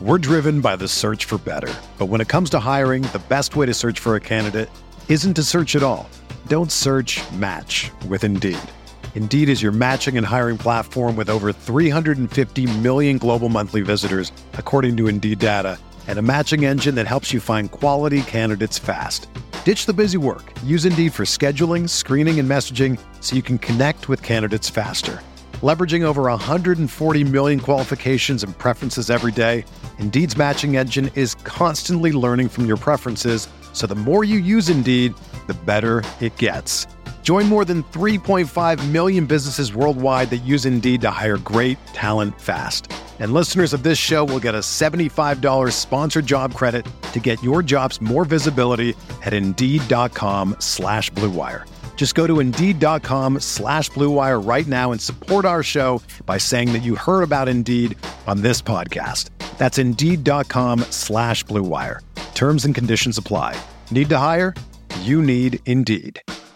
We're driven by the search for better. But when it comes to hiring, the best way to search for a candidate isn't to search at all. Don't search, match with Indeed. Indeed is your matching and hiring platform with over 350 million global monthly visitors, according to Indeed data, and a matching engine that helps you find quality candidates fast. Ditch the busy work. Use Indeed for scheduling, screening, and messaging so you can connect with candidates faster. Leveraging over 140 million qualifications and preferences every day, Indeed's matching engine is constantly learning from your preferences, so the more you use Indeed, the better it gets. Join more than 3.5 million businesses worldwide that use Indeed to hire great talent fast. And listeners of this show will get a $75 sponsored job credit to get your jobs more visibility at Indeed.com/Blue Wire. Just go to Indeed.com/Blue Wire right now and support our show by saying that you heard about Indeed on this podcast. That's Indeed.com/Blue Wire. Terms and conditions apply. Need to hire? You need Indeed.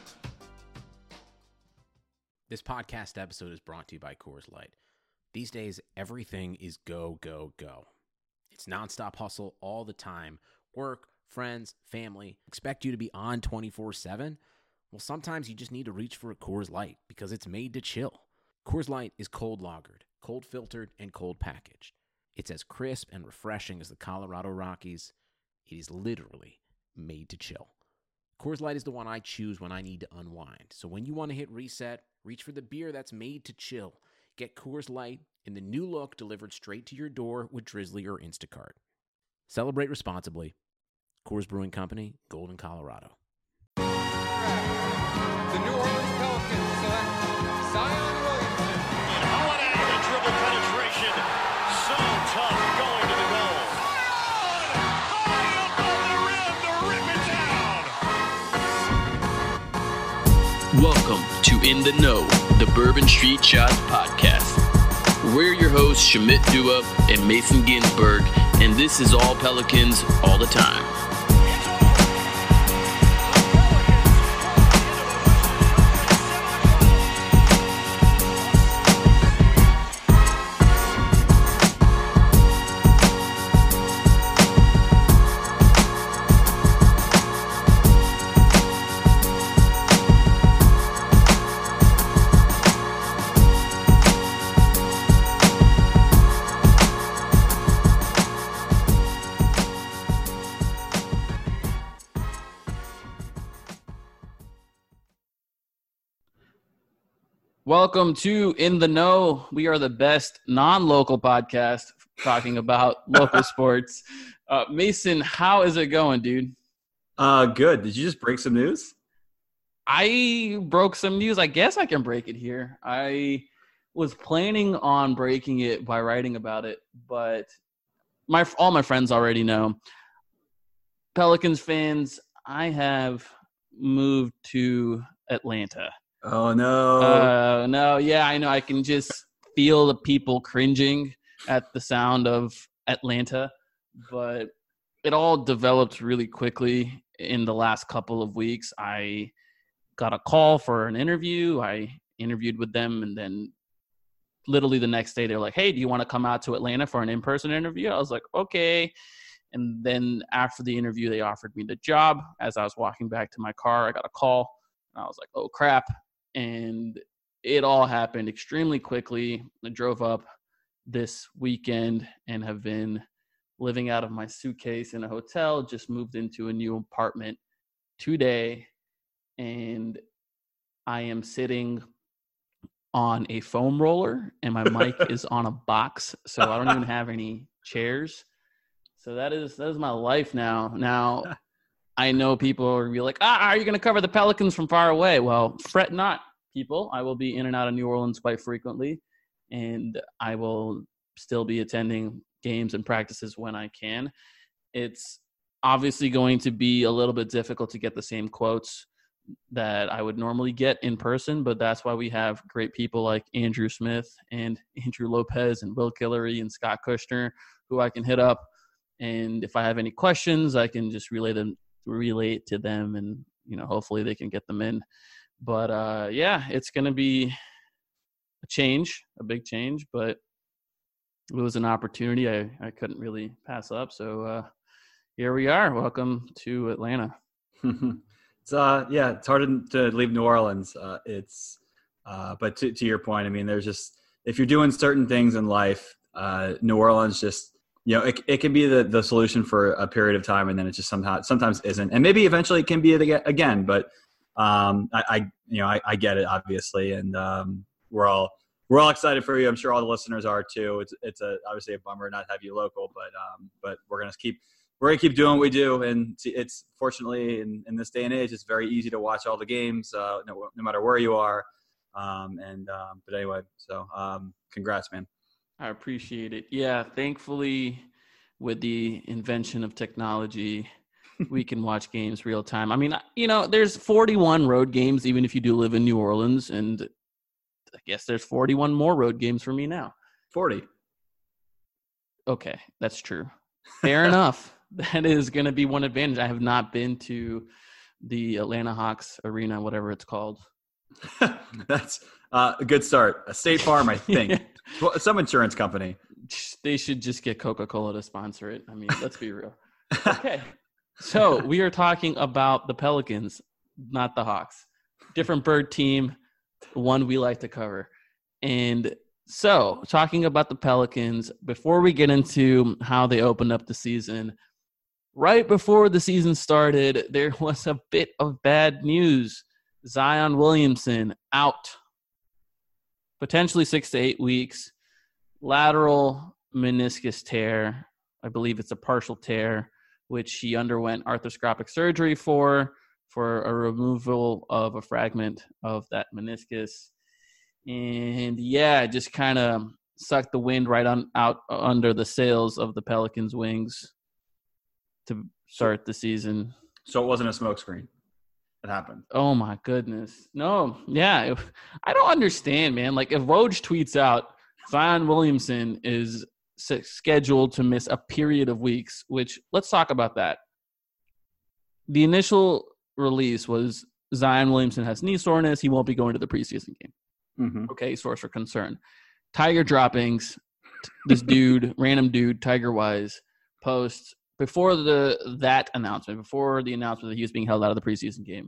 This podcast episode is brought to you by Coors Light. These days, everything is go, go, go. It's nonstop hustle all the time. Work, friends, family, expect you to be on 24/7. Well, sometimes you just need to reach for a Coors Light because it's made to chill. Coors Light is cold lagered, cold filtered, and cold packaged. It's as crisp and refreshing as the Colorado Rockies. It is literally made to chill. Coors Light is the one I choose when I need to unwind. So when you want to hit reset, reach for the beer that's made to chill. Get Coors Light in the new look delivered straight to your door with Drizzly or Instacart. Celebrate responsibly. Coors Brewing Company, Golden, Colorado. The New Orleans Pelicans select Zion Williamson. And Holiday, the dribble penetration. So tough going to the goal. Zion! High above the rim to rip it down. Welcome to In the Know, the Bourbon Street Shots podcast. We're your hosts, Shamit Dua and Mason Ginsberg, and this is all Pelicans all the time. Welcome to In the Know. We are the best non-local podcast talking about local sports. Mason, how is it going, dude? Good. Did you just break some news? I broke some news. I guess I can break it here. I was planning on breaking it by writing about it, but all my friends already know. Pelicans fans, I have moved to Atlanta. Oh, no. No, yeah, I know. I can just feel the people cringing at the sound of Atlanta, but it all developed really quickly in the last couple of weeks. I got a call for an interview. I interviewed with them, and then literally the next day, they're like, hey, do you want to come out to Atlanta for an in-person interview? I was like, okay. And then after the interview, they offered me the job. As I was walking back to my car, I got a call, and I was like, oh, crap. And it all happened extremely quickly. I drove up this weekend and have been living out of my suitcase in a hotel, just moved into a new apartment today, and I am sitting on a foam roller, and my mic is on a box, so I don't even have any chairs. So that is my life now. Now, I know people are going to be like, are you going to cover the Pelicans from far away? Well, fret not, people. I will be in and out of New Orleans quite frequently, and I will still be attending games and practices when I can. It's obviously going to be a little bit difficult to get the same quotes that I would normally get in person, but that's why we have great people like Andrew Smith and Andrew Lopez and Will Guillory and Scott Kushner, who I can hit up. And if I have any questions, I can just relay it to them, and hopefully they can get them in. But yeah, it's going to be a big change, but it was an opportunity I couldn't really pass up. So here we are. Welcome to Atlanta. It's it's hard to leave New Orleans. But to your point, I mean, there's just, if you're doing certain things in life, New Orleans just, it can be the solution for a period of time, and then it just sometimes isn't, and maybe eventually it can be it again. But I get it, obviously, and we're all excited for you. I'm sure all the listeners are too. It's obviously a bummer not to have you local, but we're gonna keep doing what we do, and it's fortunately in this day and age, it's very easy to watch all the games, no matter where you are. But anyway, so congrats, man. I appreciate it. Yeah, thankfully, with the invention of technology, we can watch games real time. I mean, there's 41 road games, even if you do live in New Orleans, and I guess there's 41 more road games for me now. 40. Okay, that's true. Fair enough. That is going to be one advantage. I have not been to the Atlanta Hawks Arena, whatever it's called. That's a good start. A State Farm, I think. Some insurance company. They should just get Coca-Cola to sponsor it. I mean, let's be real. Okay. So we are talking about the Pelicans, not the Hawks. Different bird team, one we like to cover. And so talking about the Pelicans, before we get into how they opened up the season, right before the season started, there was a bit of bad news. Zion Williamson out, potentially 6 to 8 weeks, lateral meniscus tear. I believe it's a partial tear, which he underwent arthroscopic surgery for a removal of a fragment of that meniscus. And yeah, just kind of sucked the wind out under the sails of the Pelicans' wings to start the season. So it wasn't a smokescreen. It happened. Oh my goodness. No. Yeah. I don't understand, man. Like, if Woj tweets out Zion Williamson is scheduled to miss a period of weeks, which, let's talk about that. The initial release was Zion Williamson has knee soreness. He won't be going to the preseason game. Mm-hmm. Okay. Source for concern. Tiger droppings. This dude, random dude, Tiger Wise, posts before the announcement that he was being held out of the preseason game.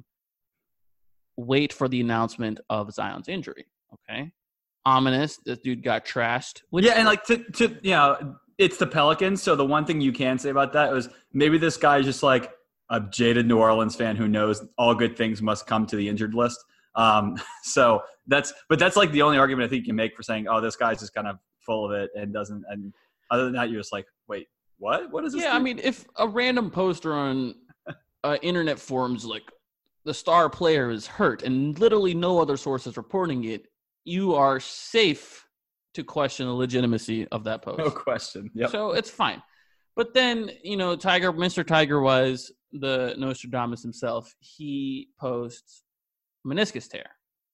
Wait for the announcement of Zion's injury. Okay. Ominous. This dude got trashed. And like it's the Pelicans. So the one thing you can say about that was maybe this guy is just like a jaded New Orleans fan who knows all good things must come to the injured list. So that's like the only argument I think you can make for saying, oh, this guy's just kind of full of it and doesn't. And other than that, you're just like, wait, what? What is this? Yeah, I mean, if a random poster on internet forums like the star player is hurt and literally no other source is reporting it, you are safe to question the legitimacy of that post. No question. Yep. So it's fine. But then, Mr. Tiger was the Nostradamus himself. He posts meniscus tear.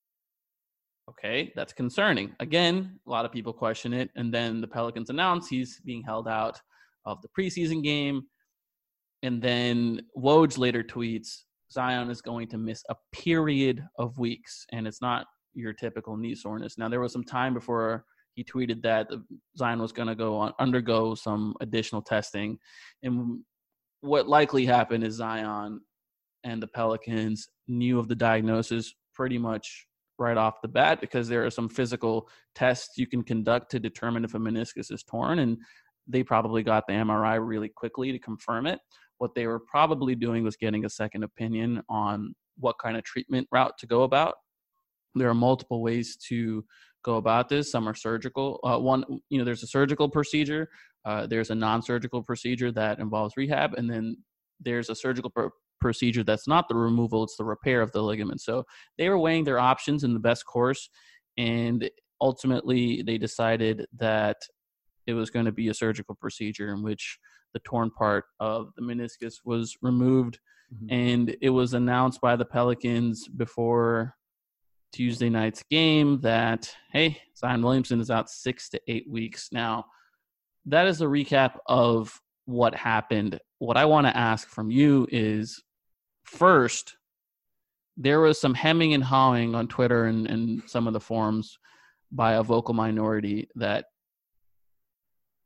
Okay, that's concerning. Again, a lot of people question it. And then the Pelicans announce he's being held out of the preseason game. And then Woj later tweets, Zion is going to miss a period of weeks, and it's not your typical knee soreness. Now, there was some time before he tweeted that Zion was going to undergo some additional testing. And what likely happened is Zion and the Pelicans knew of the diagnosis pretty much right off the bat, because there are some physical tests you can conduct to determine if a meniscus is torn, and they probably got the MRI really quickly to confirm it. What they were probably doing was getting a second opinion on what kind of treatment route to go about. There are multiple ways to go about this. Some are surgical. There's a surgical procedure. There's a non-surgical procedure that involves rehab. And then there's a surgical procedure that's not the removal, it's the repair of the ligament. So they were weighing their options in the best course. And ultimately, they decided that it was going to be a surgical procedure in which the torn part of the meniscus was removed. Mm-hmm. And it was announced by the Pelicans before Tuesday night's game that, hey, Zion Williamson is out 6 to 8 weeks. Now, that is a recap of what happened. What I want to ask from you is, first, there was some hemming and hawing on Twitter and some of the forums by a vocal minority that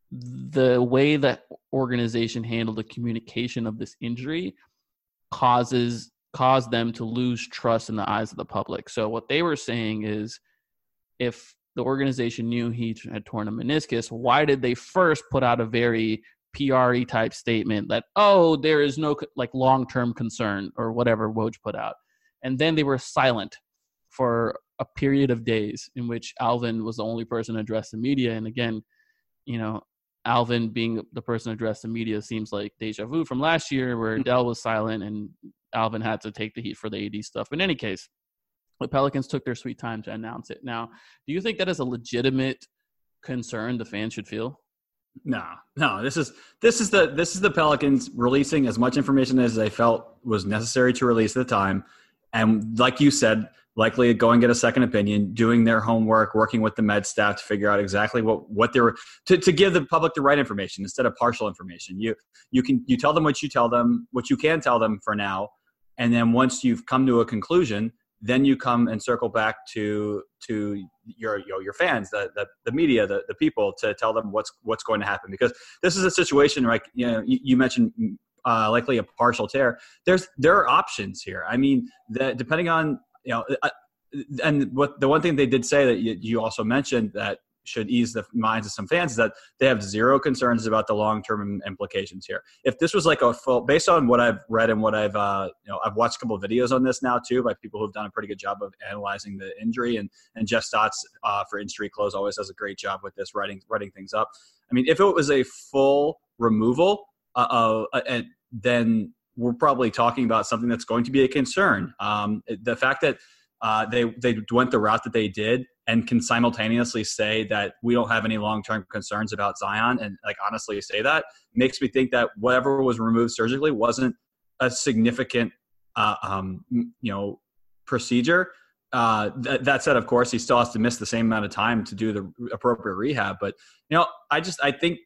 the way that organization handled the communication of this injury caused them to lose trust in the eyes of the public. So what they were saying is, if the organization knew he had torn a meniscus, why did they first put out a very PRE type statement that, oh, there is no like long-term concern or whatever Woj put out. And then they were silent for a period of days in which Alvin was the only person to address the media. And again, you know, Alvin being the person to address the media seems like deja vu from last year where Dell was silent and Alvin had to take the heat for the AD stuff. In any case, the Pelicans took their sweet time to announce it. Now, do you think that is a legitimate concern the fans should feel? No. This is the Pelicans releasing as much information as they felt was necessary to release at the time. And like you said, likely go and get a second opinion, doing their homework, working with the med staff to figure out exactly what they were to give the public the right information instead of partial information. You tell them what you can tell them for now, and then once you've come to a conclusion, then you come and circle back to your fans, the media, the people, to tell them what's going to happen. Because this is a situation like you mentioned. Likely a partial tear. There are options here. I mean, depending on and what the one thing they did say that you also mentioned that should ease the minds of some fans is that they have zero concerns about the long-term implications here. If this was like a full, based on what I've read and what I've watched a couple of videos on this now too by people who've done a pretty good job of analyzing the injury, and Jeff Stotts for In Street Clothes always does a great job with this, writing things up. I mean, if it was a full removal, then we're probably talking about something that's going to be a concern. The fact that they went the route that they did and can simultaneously say that we don't have any long-term concerns about Zion, and like honestly say that, makes me think that whatever was removed surgically wasn't a significant procedure. That said, of course, he still has to miss the same amount of time to do the appropriate rehab. But I think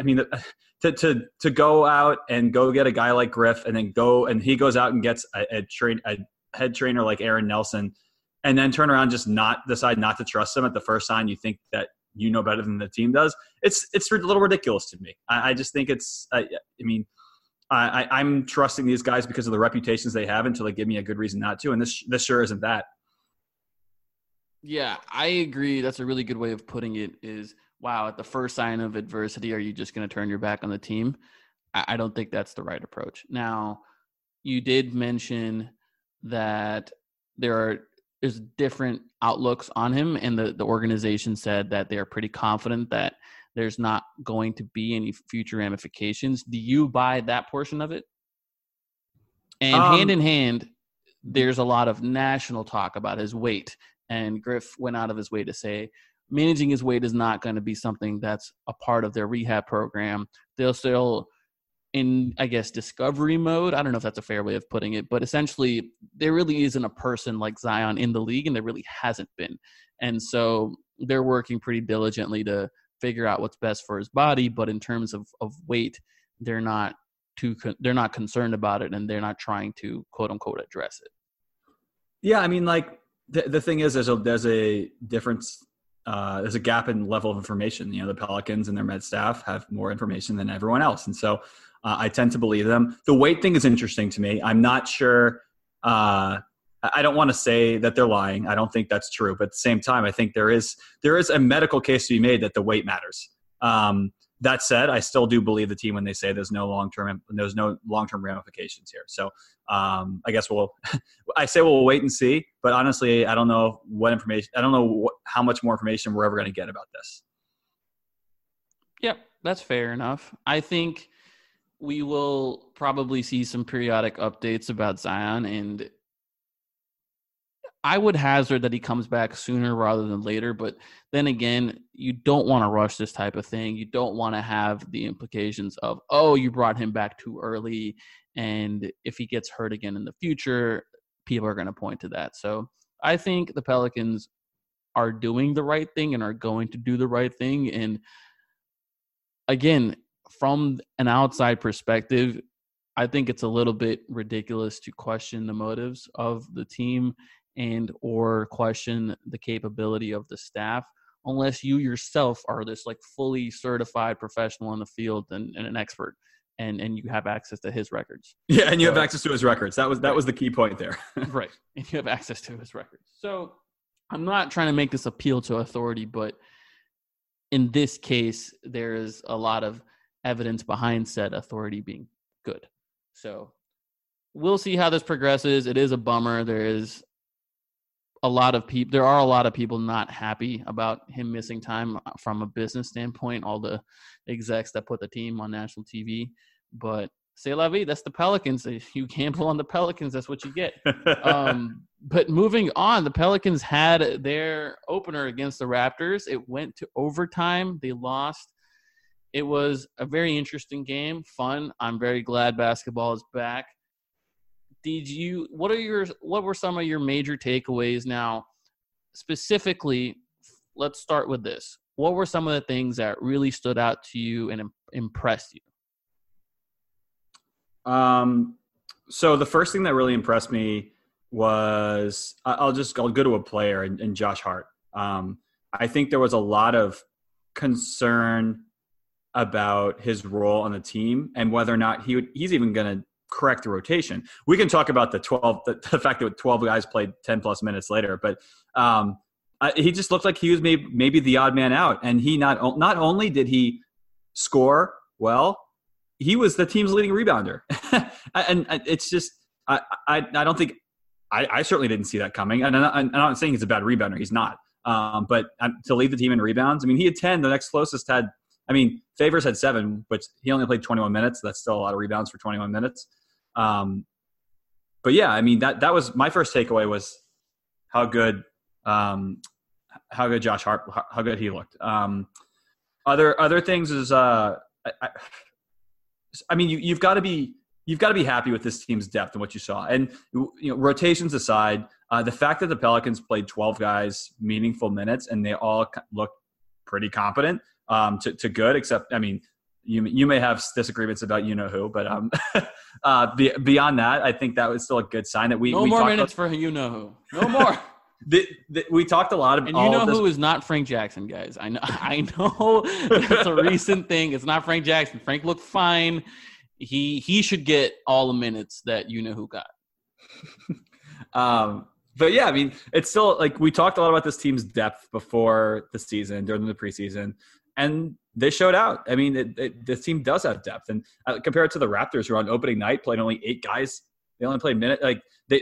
to go out and go get a guy like Griff, and then he goes out and gets a head trainer like Aaron Nelson, and then turn around decide not to trust him at the first sign you think that you know better than the team does. It's a little ridiculous to me. I just think it's. I'm trusting these guys because of the reputations they have until they give me a good reason not to, and this sure isn't that. Yeah, I agree. That's a really good way of putting it is, wow, at the first sign of adversity, are you just going to turn your back on the team? I don't think that's the right approach. Now, you did mention that there's different outlooks on him, and the organization said that they are pretty confident that there's not going to be any future ramifications. Do you buy that portion of it? And hand in hand, there's a lot of national talk about his weight. And Griff went out of his way to say managing his weight is not going to be something that's a part of their rehab program. They'll still in, I guess, discovery mode. I don't know if that's a fair way of putting it, but essentially there really isn't a person like Zion in the league, and there really hasn't been. And so they're working pretty diligently to figure out what's best for his body. But in terms of weight, they're not concerned about it, and they're not trying to quote unquote address it. Yeah. I mean, like, the thing is, there's a difference. There's a gap in level of information. The Pelicans and their med staff have more information than everyone else, and so I tend to believe them. The weight thing is interesting to me. I'm not sure. I don't want to say that they're lying. I don't think that's true, but at the same time, I think there is a medical case to be made that the weight matters. That said, I still do believe the team when they say there's no long-term ramifications here. So I guess we'll wait and see. But honestly, I don't know what information. I don't know how much more information we're ever going to get about this. Yep, that's fair enough. I think we will probably see some periodic updates about Zion, and I would hazard that he comes back sooner rather than later. But then again, you don't want to rush this type of thing. You don't want to have the implications of, oh, you brought him back too early, and if he gets hurt again in the future, people are going to point to that. So I think the Pelicans are doing the right thing and are going to do the right thing. And again, from an outside perspective, I think it's a little bit ridiculous to question the motives of the team and or question the capability of the staff unless you yourself are this like fully certified professional in the field and an expert, and you have access to his records. Yeah, and you have access to his records. That was the key point there. Right, and you have access to his records. So I'm not trying to make this appeal to authority, but in this case, there is a lot of evidence behind said authority being good. So we'll see how this progresses. It is a bummer. There are a lot of people not happy about him missing time from a business standpoint, all the execs that put the team on national TV. But c'est la vie, that's the Pelicans. You gamble on the Pelicans, that's what you get. But moving on, the Pelicans had their opener against the Raptors. It went to overtime. They lost. It was a very interesting game, fun. I'm very glad basketball is back. What were some of your major takeaways now? Specifically, let's start with this. What were some of the things that really stood out to you and impressed you? So the first thing that really impressed me was I'll go to a player in Josh Hart. I think there was a lot of concern about his role on the team and whether or not he's even going to correct the rotation. We can talk about the fact that 12 guys played 10 plus minutes later, but he just looked like he was maybe the odd man out. And he not only did he score well, he was the team's leading rebounder. And it's just, I don't think, I certainly didn't see that coming. And I'm not saying he's a bad rebounder. He's not. But to lead the team in rebounds, I mean, he had 10. The next closest Favors had 7, but he only played 21 minutes. That's still a lot of rebounds for 21 minutes. But yeah, I mean, that was my first takeaway was how good Josh Hart, how good he looked. Other things is, you've got to be happy with this team's depth and what you saw. And rotations aside, the fact that the Pelicans played 12 guys meaningful minutes and they all looked pretty competent to good, except, you may have disagreements about who, but beyond that, I think that was still a good sign that we more minutes for who. No more. We talked a lot about, and who is not Frank Jackson, guys. I know that's a recent thing. It's not Frank Jackson. Frank looked fine. He should get all the minutes that who got. But yeah, it's still like we talked a lot about this team's depth before the season, during the preseason, and they showed out. This team does have depth, and compared to the Raptors, who on opening night played only 8 guys, they only played minute. Like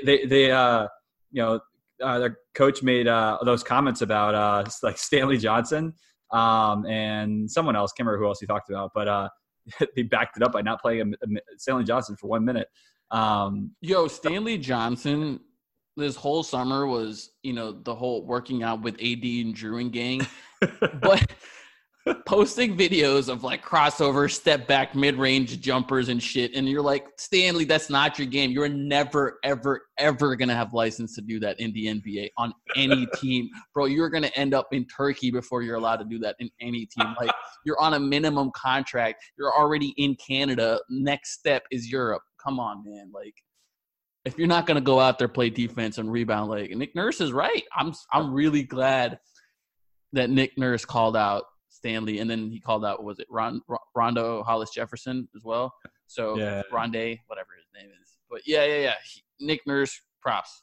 their coach made those comments about like Stanley Johnson and someone else. Can't remember who else he talked about, but they backed it up by not playing Stanley Johnson for 1 minute. Stanley Johnson this whole summer was, the whole working out with AD and Drew and gang, but posting videos of like crossover, step back, mid-range jumpers and shit. And you're like, Stanley, that's not your game. You're never, ever, ever going to have license to do that in the NBA on any team. Bro, you're going to end up in Turkey before you're allowed to do that in any team. Like, you're on a minimum contract. You're already in Canada. Next step is Europe. Come on, man. Like, if you're not going to go out there, play defense and rebound, like Nick Nurse is right. I'm really glad that Nick Nurse called out Stanley, and then he called out, was it Rondo Hollis Jefferson as well? So yeah. Rondé, whatever his name is. But yeah. Nick Nurse, props.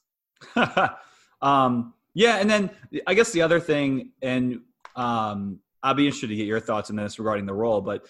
Yeah, and then I guess the other thing, and I'll be interested to get your thoughts on this regarding the role, but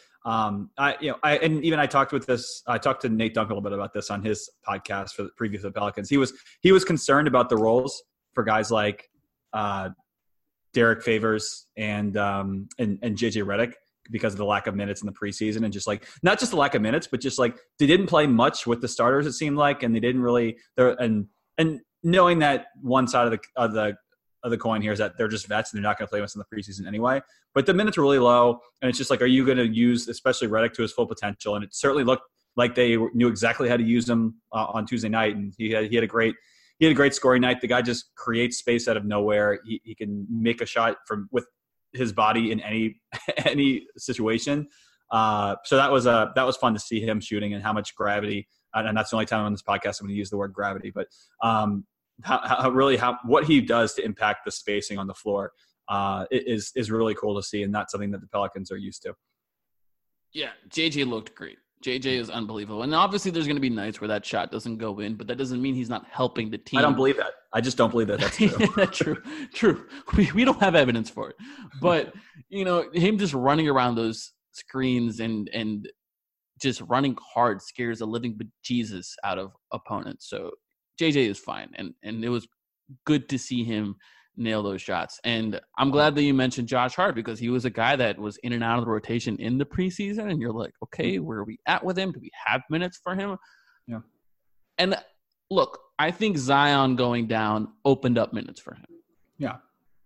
I talked to Nate Dunk a little bit about this on his podcast for the preview of the Pelicans. He was concerned about the roles for guys like Derek Favors and JJ Redick because of the lack of minutes in the preseason, and just like not just the lack of minutes, but just like they didn't play much with the starters, it seemed like, and they didn't really and knowing that one side of the coin here is that they're just vets and they're not going to play much in the preseason anyway. But the minutes are really low, and it's just like, are you going to use especially Redick to his full potential? And it certainly looked like they knew exactly how to use him on Tuesday night, and he had a great scoring night. The guy just creates space out of nowhere. He can make a shot with his body in any situation. So that was fun to see him shooting and how much gravity. And that's the only time on this podcast I'm going to use the word gravity, but what he does to impact the spacing on the floor. is really cool to see, and not something that the Pelicans are used to. Yeah, JJ looked great. JJ is unbelievable. And obviously there's going to be nights where that shot doesn't go in, but that doesn't mean he's not helping the team. I don't believe that. I just don't believe that that's true. True. We don't have evidence for it. But, him just running around those screens and just running hard scares the living bejesus out of opponents. So JJ is fine. And it was good to see him nail those shots. And I'm glad that you mentioned Josh Hart, because he was a guy that was in and out of the rotation in the preseason. And you're like, okay, where are we at with him? Do we have minutes for him? Yeah. And look, I think Zion going down opened up minutes for him. Yeah.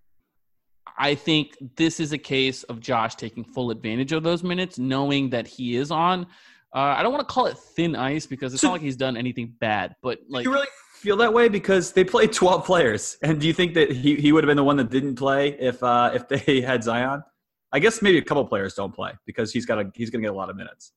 I think this is a case of Josh taking full advantage of those minutes, knowing that he is on. I don't want to call it thin ice, because it's not like he's done anything bad, but like, you really feel that way because they played 12 players. And do you think that he would have been the one that didn't play if they had Zion? I guess maybe a couple players don't play because he's going to get a lot of minutes.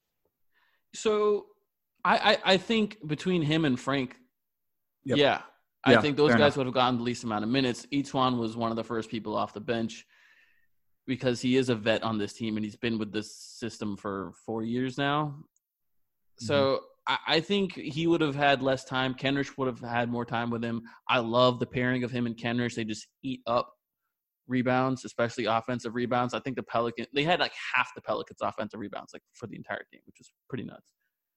So I think between him and Frank, yep. I think those guys enough. would have gotten the least amount of minutes. Etuan was one of the first people off the bench because he is a vet on this team and he's been with this system for 4 years now. So I think he would have had less time. Kenrich would have had more time with him. I love the pairing of him and Kenrich. They just eat up rebounds, especially offensive rebounds. I think they had like half the Pelicans' offensive rebounds like for the entire game, which was pretty nuts.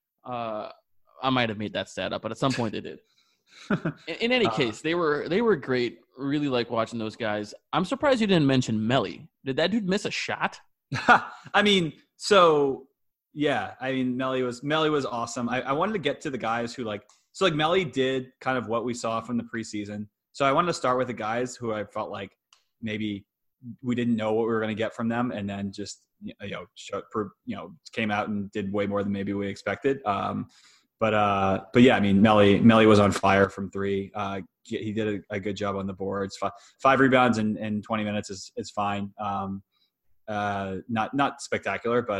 I might have made that stat up, but at some point they did. In any case, they were great. Really like watching those guys. I'm surprised you didn't mention Melly. Did that dude miss a shot? I mean, so yeah. I mean, Melly was awesome. I wanted to get to the guys who Melly did kind of what we saw from the preseason. So I wanted to start with the guys who I felt like maybe we didn't know what we were going to get from them, and then just came out and did way more than maybe we expected. But yeah, I mean, Melly was on fire from three. He did a good job on the boards. Five rebounds in 20 minutes is fine. Not spectacular, but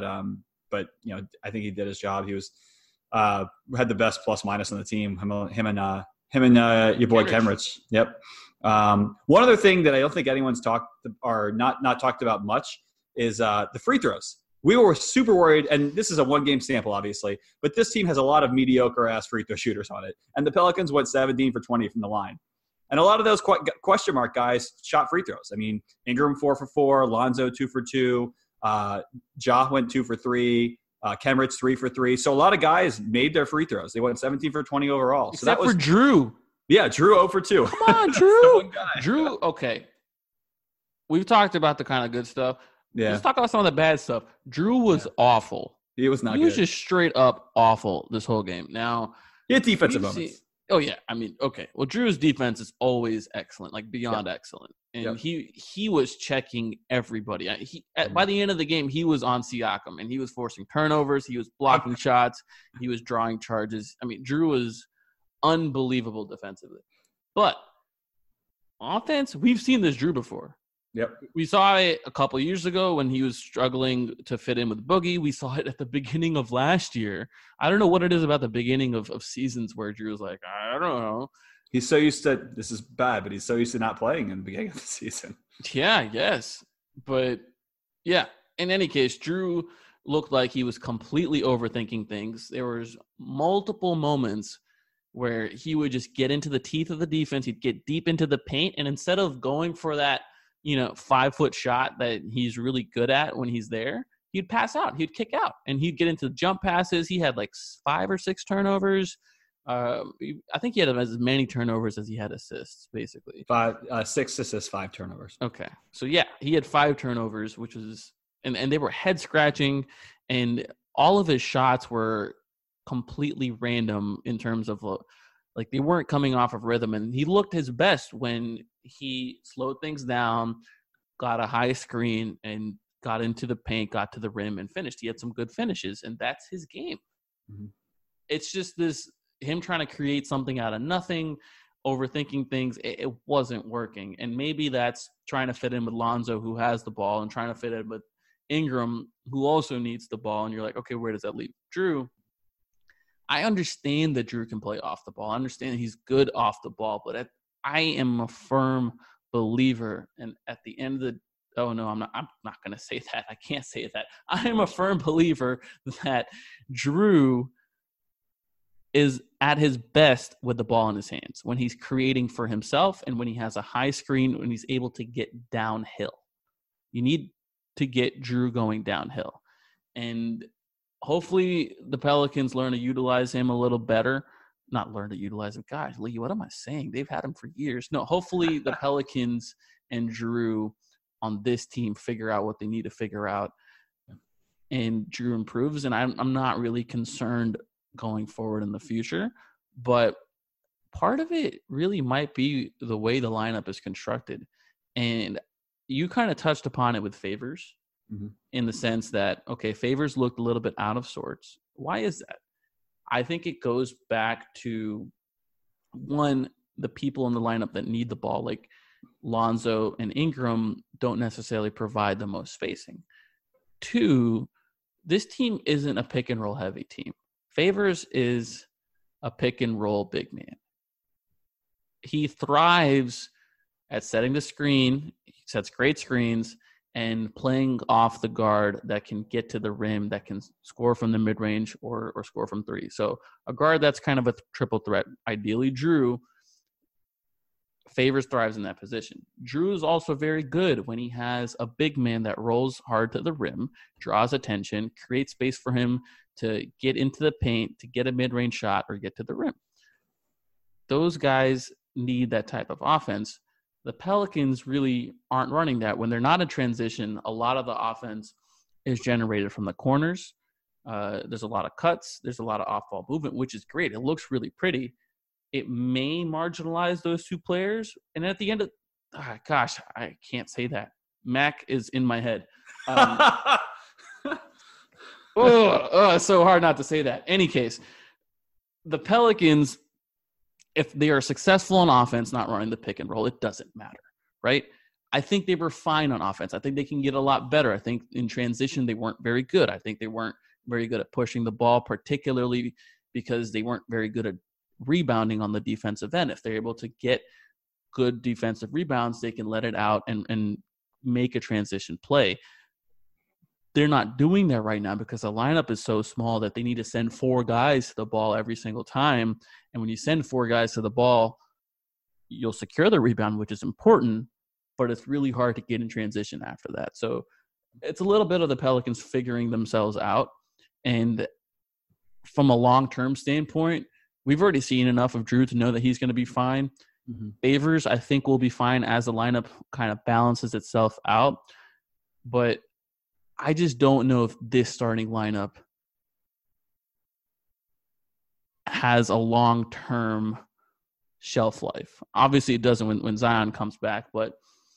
I think he did his job. He was had the best plus minus on the team. Him and your boy Kenrich. Yep. One other thing that I don't think anyone's talked or not talked about much is the free throws. We were super worried, and this is a one-game sample, obviously, but this team has a lot of mediocre-ass free throw shooters on it. And the Pelicans went 17 for 20 from the line. And a lot of those question mark guys shot free throws. I mean, Ingram 4 for 4, Lonzo 2 for 2, Ja went 2 for 3, Kenrich 3 for 3. So a lot of guys made their free throws. They went 17 for 20 overall. Except so that was for Drew. Yeah, Drew 0 for 2. Come on, Drew. Drew, okay. We've talked about the kind of good stuff. Yeah. Let's talk about some of the bad stuff. Drew was awful. He was not good. He was just straight up awful this whole game. Now, he had defensive moments. Oh, yeah. I mean, okay. Well, Drew's defense is always excellent, like beyond excellent. And he was checking everybody. By the end of the game, he was on Siakam, and he was forcing turnovers. He was blocking shots. He was drawing charges. I mean, Drew was unbelievable defensively. But offense, we've seen this Drew before. Yep. We saw it a couple of years ago when he was struggling to fit in with Boogie. We saw it at the beginning of last year. I don't know what it is about the beginning of seasons where Drew was like, I don't know. He's so used to – this is bad, but he's so used to not playing in the beginning of the season. Yeah, yes. But, yeah, in any case, Drew looked like he was completely overthinking things. There was multiple moments where he would just get into the teeth of the defense. He'd get deep into the paint, and instead of going for that – 5-foot shot that he's really good at when he's there, he'd pass out. He'd kick out, and he'd get into jump passes. He had like 5 or 6 turnovers. I think he had as many turnovers as he had assists, basically. 6 assists, 5 turnovers. Okay. So, yeah, he had 5 turnovers, which was – and they were head-scratching, and all of his shots were completely random in terms of like they weren't coming off of rhythm. And he looked his best when he slowed things down, got a high screen, and got into the paint, got to the rim, and finished. He had some good finishes, and that's his game. Mm-hmm. It's just him trying to create something out of nothing, overthinking things. It wasn't working. And maybe that's trying to fit in with Lonzo, who has the ball, and trying to fit in with Ingram, who also needs the ball. And you're like, okay, where does that leave Drew? I understand that Drew can play off the ball. I understand that he's good off the ball, but I am a firm believer, and at the end of the oh no, I'm not going to say that. I can't say that. I am a firm believer that Jrue is at his best with the ball in his hands, when he's creating for himself and when he has a high screen, when he's able to get downhill. You need to get Jrue going downhill. And hopefully the Pelicans learn to utilize him a little better. Not learn to utilize him. Gosh, Lee, what am I saying? They've had him for years. No, hopefully the Pelicans and Jrue on this team figure out what they need to figure out, and Jrue improves. And I'm not really concerned going forward in the future, but part of it really might be the way the lineup is constructed. And you kind of touched upon it with Favors, in the sense that, okay, Favors looked a little bit out of sorts. Why is that? I think it goes back to, one, the people in the lineup that need the ball, like Lonzo and Ingram, don't necessarily provide the most spacing. Two, this team isn't a pick and roll heavy team. Favors is a pick and roll big man. He thrives at setting the screen. He sets great screens and playing off the guard that can get to the rim, that can score from the mid-range or score from three. So a guard that's kind of a triple threat. Ideally, Jrue. Favors thrives in that position. Jrue is also very good when he has a big man that rolls hard to the rim, draws attention, creates space for him to get into the paint, to get a mid-range shot, or get to the rim. Those guys need that type of offense. The Pelicans really aren't running that. When they're not in transition, a lot of the offense is generated from the corners. There's a lot of cuts. There's a lot of off-ball movement, which is great. It looks really pretty. It may marginalize those two players. And at the end of I can't say that. Mac is in my head. It's so hard not to say that. Any case, the Pelicans, if they are successful on offense, not running the pick and roll, it doesn't matter, right? I think they were fine on offense. I think they can get a lot better. I think in transition, they weren't very good. I think they weren't very good at pushing the ball, particularly because they weren't very good at rebounding on the defensive end. If they're able to get good defensive rebounds, they can let it out and make a transition play. They're not doing that right now because the lineup is so small that they need to send four guys to the ball every single time. And when you send four guys to the ball, you'll secure the rebound, which is important, but it's really hard to get in transition after that. So it's a little bit of the Pelicans figuring themselves out. And from a long-term standpoint, we've already seen enough of Jrue to know that he's going to be fine. Favors, I think, will be fine as the lineup kind of balances itself out. But I just don't know if this starting lineup has a long-term shelf life. Obviously, it doesn't when Zion comes back. But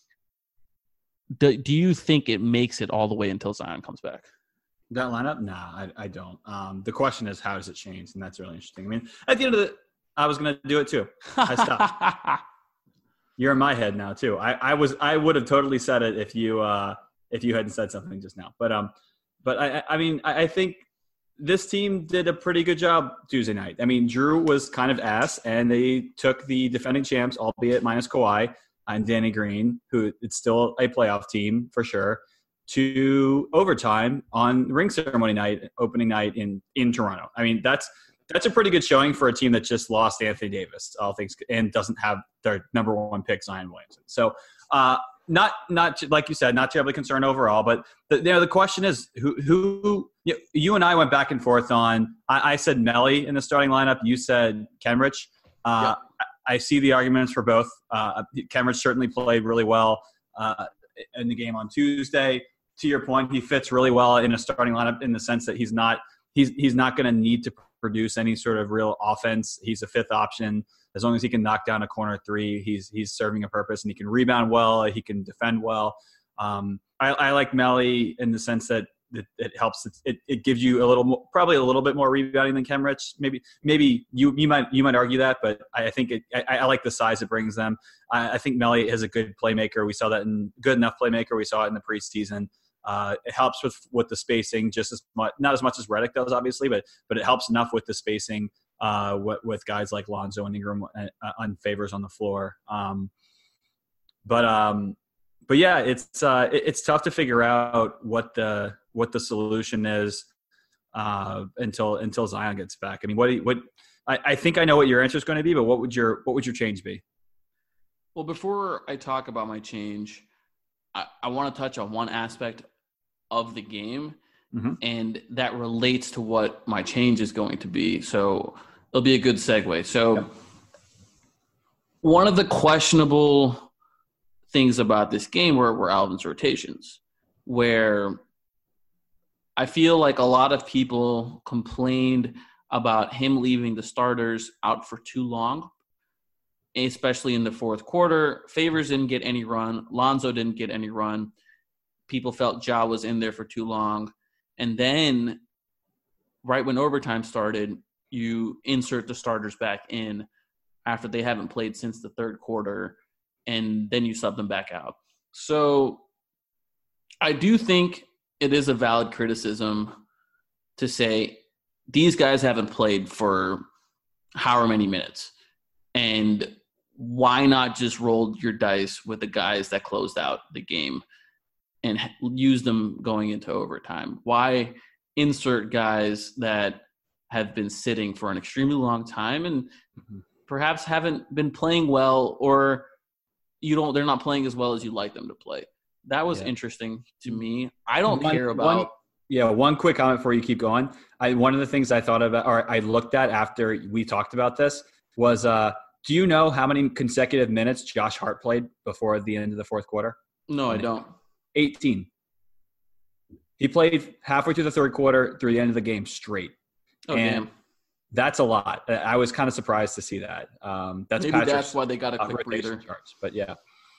do you think it makes it all the way until Zion comes back? That lineup? Nah, I don't. The question is, how does it change? And that's really interesting. I mean, at the end of I was going to do it too. I stopped. You're in my head now too. I would have totally said it if you hadn't said something just now. But I mean, I think this team did a pretty good job Tuesday night. I mean, Jrue was kind of ass, and they took the defending champs, albeit minus Kawhi and Danny Green, who it's still a playoff team for sure, to overtime on ring ceremony night, opening night in Toronto. I mean, that's a pretty good showing for a team that just lost Anthony Davis, all things, and doesn't have their number one pick, Zion Williamson. So, not like you said, not terribly concerned overall. But the question is, who you and I went back and forth on. I said Melli in the starting lineup. You said Kenrich. Yep. I see the arguments for both. Kenrich certainly played really well in the game on Tuesday. To your point, he fits really well in a starting lineup in the sense that he's not going to need to produce any sort of real offense. He's a fifth option. As long as he can knock down a corner three, he's serving a purpose, and he can rebound well. He can defend well. I like Melli in the sense that it helps. It gives you probably a little bit more rebounding than Kenrich. Maybe you might argue that, but I think I like the size it brings them. I think Melli is a good playmaker. We saw that good enough playmaker. We saw it in the preseason. It helps with the spacing just as much, not as much as Redick does, obviously, but it helps enough with the spacing with guys like Lonzo and Ingram on Favors on the floor. But yeah, it's tough to figure out what the solution is until Zion gets back. I mean, I think I know what your answer is going to be, but what would your change be? Well, before I talk about my change, I want to touch on one aspect of the game, and that relates to what my change is going to be. So it'll be a good segue. So one of the questionable things about this game were Alvin's rotations, where I feel like a lot of people complained about him leaving the starters out for too long, especially in the fourth quarter. Favors didn't get any run. Lonzo didn't get any run. People felt Ja was in there for too long. And then right when overtime started, you insert the starters back in after they haven't played since the third quarter, and then you sub them back out. So I do think it is a valid criticism to say these guys haven't played for however many minutes. And why not just roll your dice with the guys that closed out the game and use them going into overtime? Why insert guys that have been sitting for an extremely long time and perhaps haven't been playing well, or they're not playing as well as you'd like them to play? That was interesting to me. I don't care about one quick comment before you keep going. One of the things I thought about, or I looked at after we talked about this, was do you know how many consecutive minutes Josh Hart played before the end of the fourth quarter? No, I don't. 18. He played halfway through the third quarter through the end of the game straight. Oh, damn. That's a lot. I was kind of surprised to see that. That's why they got a quick breather. Charts, but yeah.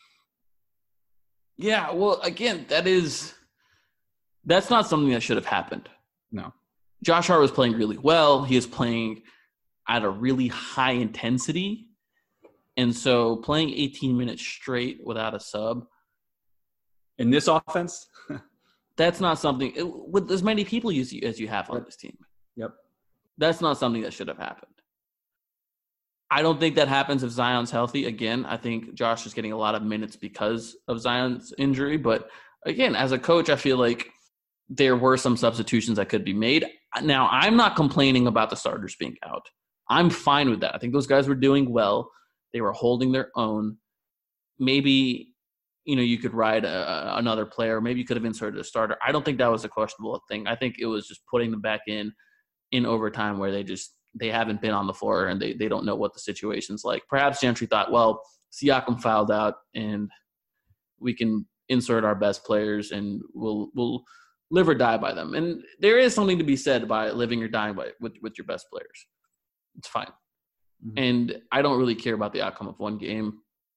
Yeah, well, again, that's not something that should have happened. No. Josh Hart was playing really well. He is playing at a really high intensity. And so playing 18 minutes straight without a sub. In this offense? That's not something – with as many people as you have on this team. Yep. That's not something that should have happened. I don't think that happens if Zion's healthy. Again, I think Josh is getting a lot of minutes because of Zion's injury. But, again, as a coach, I feel like there were some substitutions that could be made. Now, I'm not complaining about the starters being out. I'm fine with that. I think those guys were doing well. They were holding their own. Maybe, you could ride another player. Maybe you could have inserted a starter. I don't think that was a questionable thing. I think it was just putting them back in overtime where they haven't been on the floor and they don't know what the situation's like. Perhaps Gentry thought, well, Siakam fouled out and we can insert our best players and we'll live or die by them. And there is something to be said by living or dying with your best players. It's fine. Mm-hmm. And I don't really care about the outcome of one game.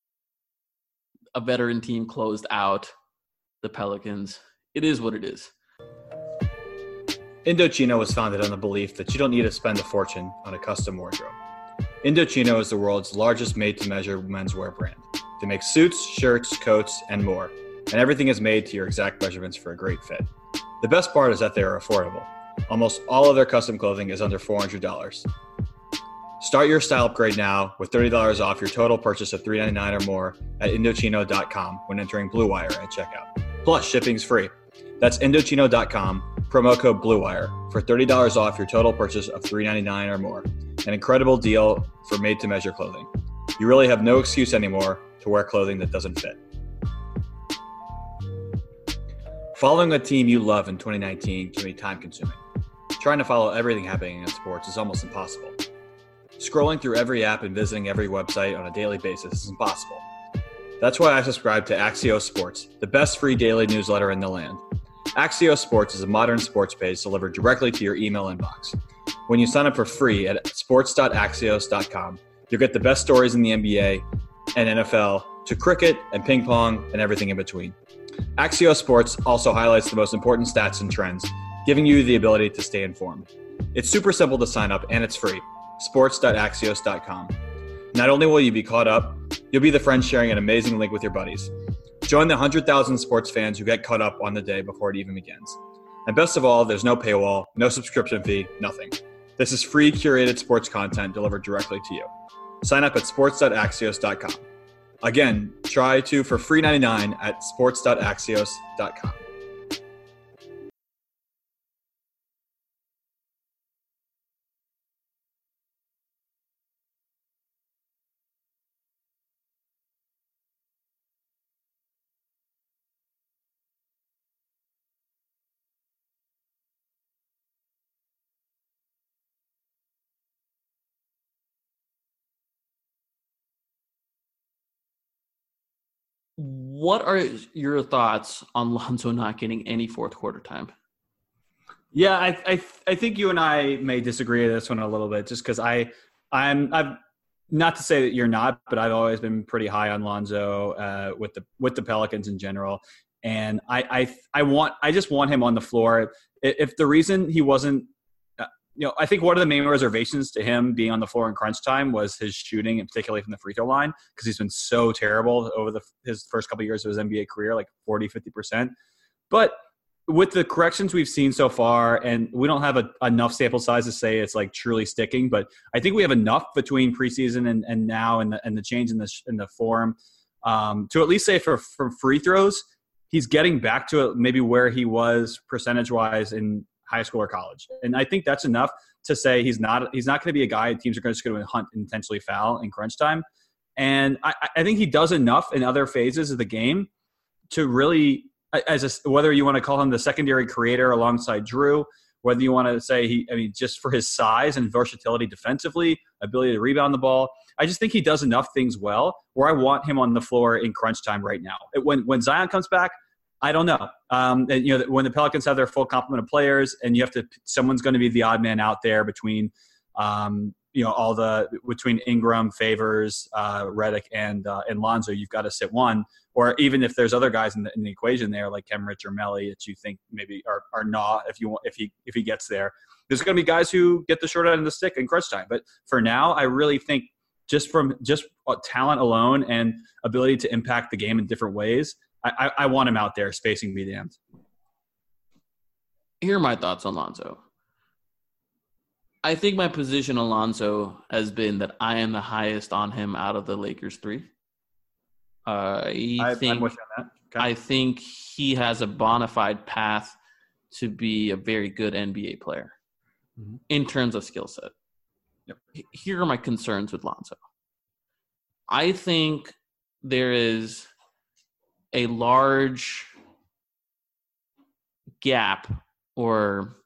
A veteran team closed out the Pelicans. It is what it is. Indochino was founded on the belief that you don't need to spend a fortune on a custom wardrobe. Indochino is the world's largest made-to-measure menswear brand. They make suits, shirts, coats, and more, and everything is made to your exact measurements for a great fit. The best part is that they are affordable. Almost all of their custom clothing is under $400. Start your style upgrade now with $30 off your total purchase of $399 or more at Indochino.com when entering Blue Wire at checkout. Plus, shipping's free. That's Indochino.com, promo code BlueWire for $30 off your total purchase of $399 or more. An incredible deal for made-to-measure clothing. You really have no excuse anymore to wear clothing that doesn't fit. Following a team you love in 2019 can be time-consuming. Trying to follow everything happening in sports is almost impossible. Scrolling through every app and visiting every website on a daily basis is impossible. That's why I subscribe to Axios Sports, the best free daily newsletter in the land. Axios Sports is a modern sports page delivered directly to your email inbox. When you sign up for free at sports.axios.com, you'll get the best stories in the NBA and NFL to cricket and ping pong and everything in between. Axios Sports also highlights the most important stats and trends, giving you the ability to stay informed. It's super simple to sign up and it's free. sports.axios.com. Not only will you be caught up, you'll be the friend sharing an amazing link with your buddies. Join the 100,000 sports fans who get caught up on the day before it even begins. And best of all, there's no paywall, no subscription fee, nothing. This is free curated sports content delivered directly to you. Sign up at sports.axios.com. Again, try to for free 99 at sports.axios.com. What are your thoughts on Lonzo not getting any fourth quarter time? Yeah, I think you and I may disagree on this one a little bit, just because I'm not to say that you're not, but I've always been pretty high on Lonzo with the Pelicans in general, and I just want him on the floor. If the reason he wasn't, I think one of the main reservations to him being on the floor in crunch time was his shooting, and particularly from the free throw line, because he's been so terrible over his first couple of years of his NBA career, like 40-50%. But with the corrections we've seen so far, and we don't have enough sample size to say it's like truly sticking, but I think we have enough between preseason and now and the change in the form to at least say for free throws, he's getting back to it maybe where he was percentage-wise in high school or college. And I think that's enough to say he's not going to be a guy teams are just going to hunt and intentionally foul in crunch time. And I think he does enough in other phases of the game to really, whether you want to call him the secondary creator alongside Drew, whether you want to say just for his size and versatility defensively, ability to rebound the ball, I just think he does enough things well where I want him on the floor in crunch time right now. When Zion comes back, I don't know. When the Pelicans have their full complement of players, and someone's going to be the odd man out there between, between Ingram, Favors, Redick, and Lonzo. You've got to sit one, or even if there's other guys in the equation there, like Kemrich or Melly, that you think maybe are not if he gets there. There's going to be guys who get the short end of the stick in crunch time. But for now, I really think just talent alone and ability to impact the game in different ways, I want him out there, spacing be damned. Here are my thoughts on Lonzo. I think my position on Lonzo has been that I am the highest on him out of the Lakers three. I'm with you on that. Okay. I think he has a bona fide path to be a very good NBA player in terms of skill set. Yep. Here are my concerns with Lonzo. I think there is a large gap, or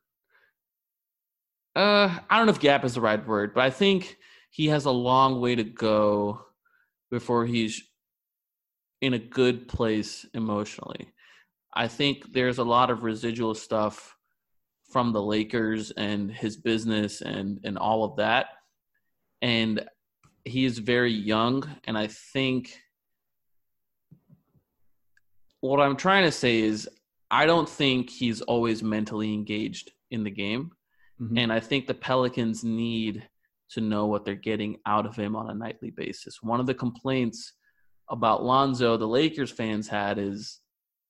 I don't know if gap is the right word, but I think he has a long way to go before he's in a good place emotionally. I think there's a lot of residual stuff from the Lakers and his business and all of that. And he is very young, and I think what I'm trying to say is I don't think he's always mentally engaged in the game. Mm-hmm. And I think the Pelicans need to know what they're getting out of him on a nightly basis. One of the complaints about Lonzo the Lakers fans had is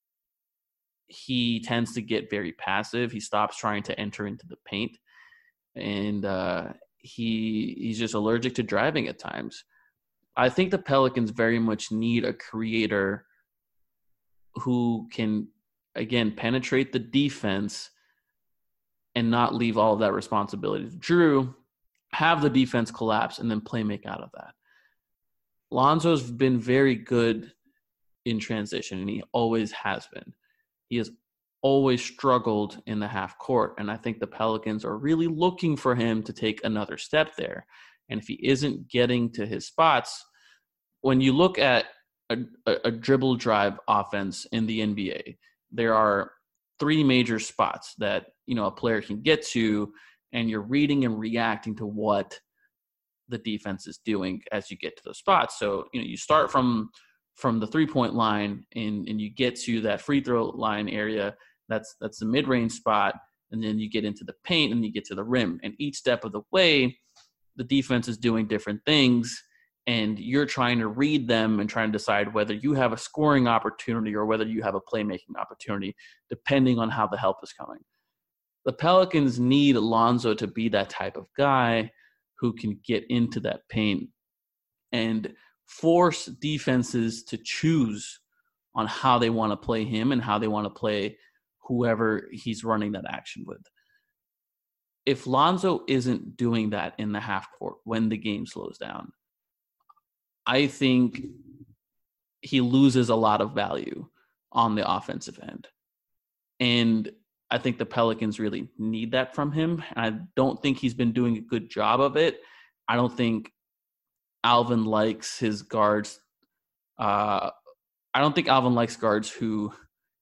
he tends to get very passive. He stops trying to enter into the paint. And he's just allergic to driving at times. I think the Pelicans very much need a creator who can, again, penetrate the defense and not leave all of that responsibility to Drew, have the defense collapse, and then play make out of that. Lonzo's been very good in transition, and he always has been. He has always struggled in the half court, and I think the Pelicans are really looking for him to take another step there. And if he isn't getting to his spots, when you look at a dribble drive offense in the NBA, there are three major spots that a player can get to, and you're reading and reacting to what the defense is doing as you get to those spots. So you start from the 3-point line and you get to that free throw line area. That's the mid-range spot, and then you get into the paint and you get to the rim. And each step of the way, the defense is doing different things, and you're trying to read them and trying to decide whether you have a scoring opportunity or whether you have a playmaking opportunity, depending on how the help is coming. The Pelicans need Lonzo to be that type of guy who can get into that paint. And force defenses to choose on how they want to play him and how they want to play whoever he's running that action with. If Lonzo isn't doing that in the half court when the game slows down, I think he loses a lot of value on the offensive end. And I think the Pelicans really need that from him. And I don't think he's been doing a good job of it. I don't think Alvin likes his guards. I don't think Alvin likes guards who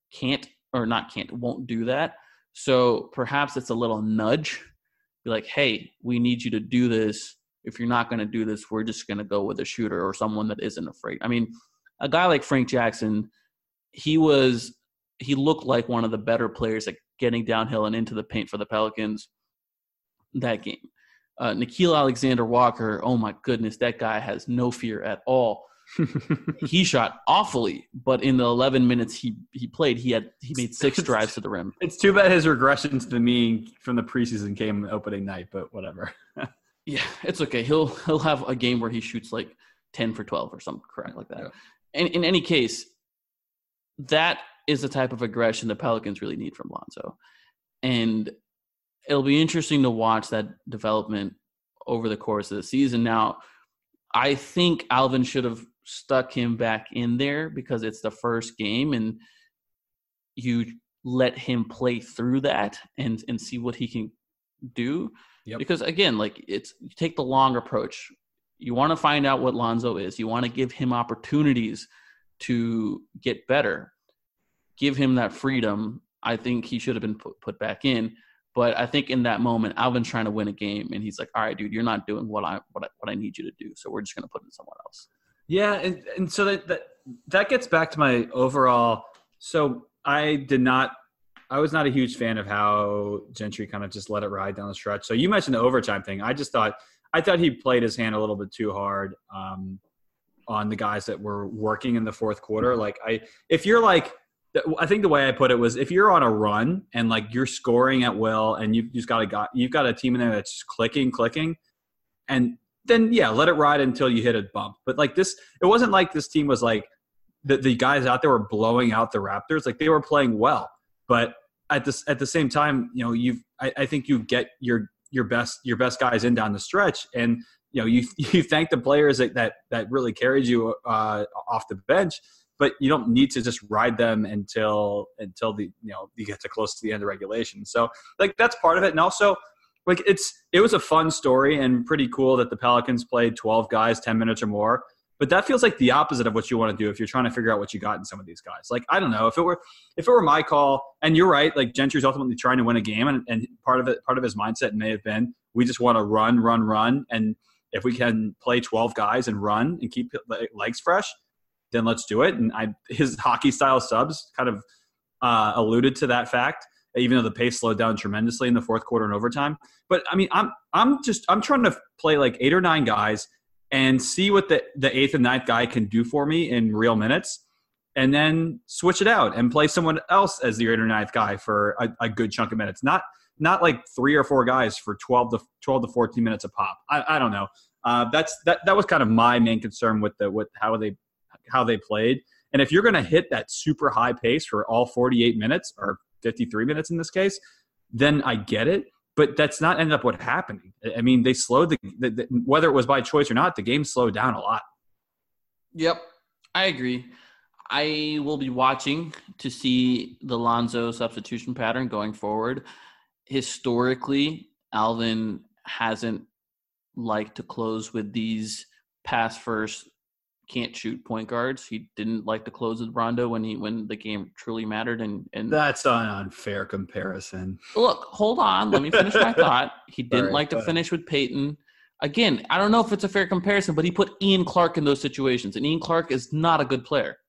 won't do that. So perhaps it's a little nudge. Be like, hey, we need you to do this. If you're not going to do this, we're just going to go with a shooter or someone that isn't afraid. I mean, a guy like Frank Jackson, he looked like one of the better players at getting downhill and into the paint for the Pelicans that game. Nickeil Alexander-Walker, oh my goodness, that guy has no fear at all. He shot awfully, but in the 11 minutes he played, he made 6 drives to the rim. It's too bad his regression to the mean from the preseason game opening night, but whatever. Yeah, it's okay. He'll have a game where he shoots like 10 for 12 or something correct like that. Yeah. And in any case, that is the type of aggression the Pelicans really need from Lonzo. And it'll be interesting to watch that development over the course of the season. Now, I think Alvin should have stuck him back in there because it's the first game and you let him play through that and see what he can do. Yep. Because again, like you take the long approach. You want to find out what Lonzo is. You want to give him opportunities to get better. Give him that freedom. I think he should have been put back in. But I think in that moment, Alvin's trying to win a game, and he's like, all right, dude, you're not doing what I need you to do, so we're just going to put in someone else. Yeah, and so that gets back to my overall – so I was not a huge fan of how Gentry kind of just let it ride down the stretch. So you mentioned the overtime thing. I thought he played his hand a little bit too hard on the guys that were working in the fourth quarter. Like I think the way I put it was if you're on a run and like you're scoring at will and you've got a team in there that's just clicking, and then yeah, let it ride until you hit a bump. But like this, it wasn't like this team was like the guys out there were blowing out the Raptors. Like they were playing well, but at the same time, you know, I think you get your best guys in down the stretch, and you know you thank the players that really carried you off the bench. But you don't need to just ride them until you get to close to the end of regulation. So like that's part of it. And also like it was a fun story and pretty cool that the Pelicans played 12 guys 10 minutes or more. But that feels like the opposite of what you want to do if you're trying to figure out what you got in some of these guys. Like I don't know if it were my call, and you're right. Like Gentry's ultimately trying to win a game, and part of his mindset may have been we just want to run, and if we can play 12 guys and run and keep legs fresh, then let's do it. And his hockey style subs kind of alluded to that fact, even though the pace slowed down tremendously in the fourth quarter and overtime. But I mean, I'm trying to play like 8 or 9 guys and see what the 8th and 9th guy can do for me in real minutes, and then switch it out and play someone else as the 8th or 9th guy for a good chunk of minutes. Not like 3 or 4 guys for 12 to 14 minutes a pop. I don't know. That was kind of my main concern with how they played. And if you're going to hit that super high pace for all 48 minutes or 53 minutes in this case, then I get it. But that's not ended up what happening. I mean, they slowed whether it was by choice or not, the game slowed down a lot. Yep, I agree. I will be watching to see the Lonzo substitution pattern going forward. Historically, Alvin hasn't liked to close with these pass first, can't shoot point guards. He didn't like to close with Rondo when the game truly mattered. And that's an unfair comparison. Look, hold on. Let me finish my thought. He didn't like to finish with Peyton. Again, I don't know if it's a fair comparison, but he put Ian Clark in those situations, and Ian Clark is not a good player.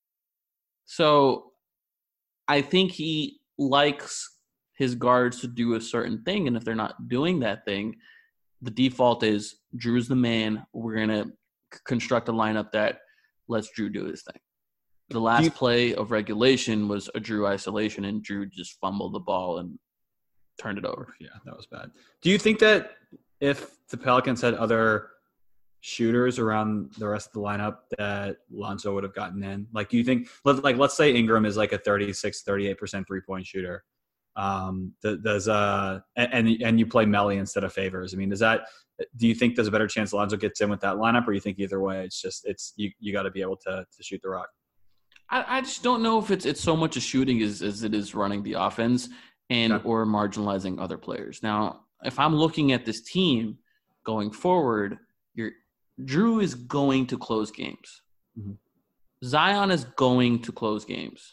So I think he likes his guards to do a certain thing, and if they're not doing that thing, the default is Drew's the man. We're going to construct a lineup that lets Drew do his thing. The last play of regulation was a Drew isolation, and Drew just fumbled the ball and turned it over. Yeah, that was bad. Do you think that if the Pelicans had other shooters around the rest of the lineup that Lonzo would have gotten in? Like, do you think, let's say Ingram is like a 38% 3-point shooter. And you play Melly instead of Favors. I mean, do you think there's a better chance Lonzo gets in with that lineup, or you think either way, you got to be able to shoot the rock? I just don't know if it's so much a shooting as it is running the offense or marginalizing other players. Now, if I'm looking at this team going forward, Drew is going to close games. Mm-hmm. Zion is going to close games.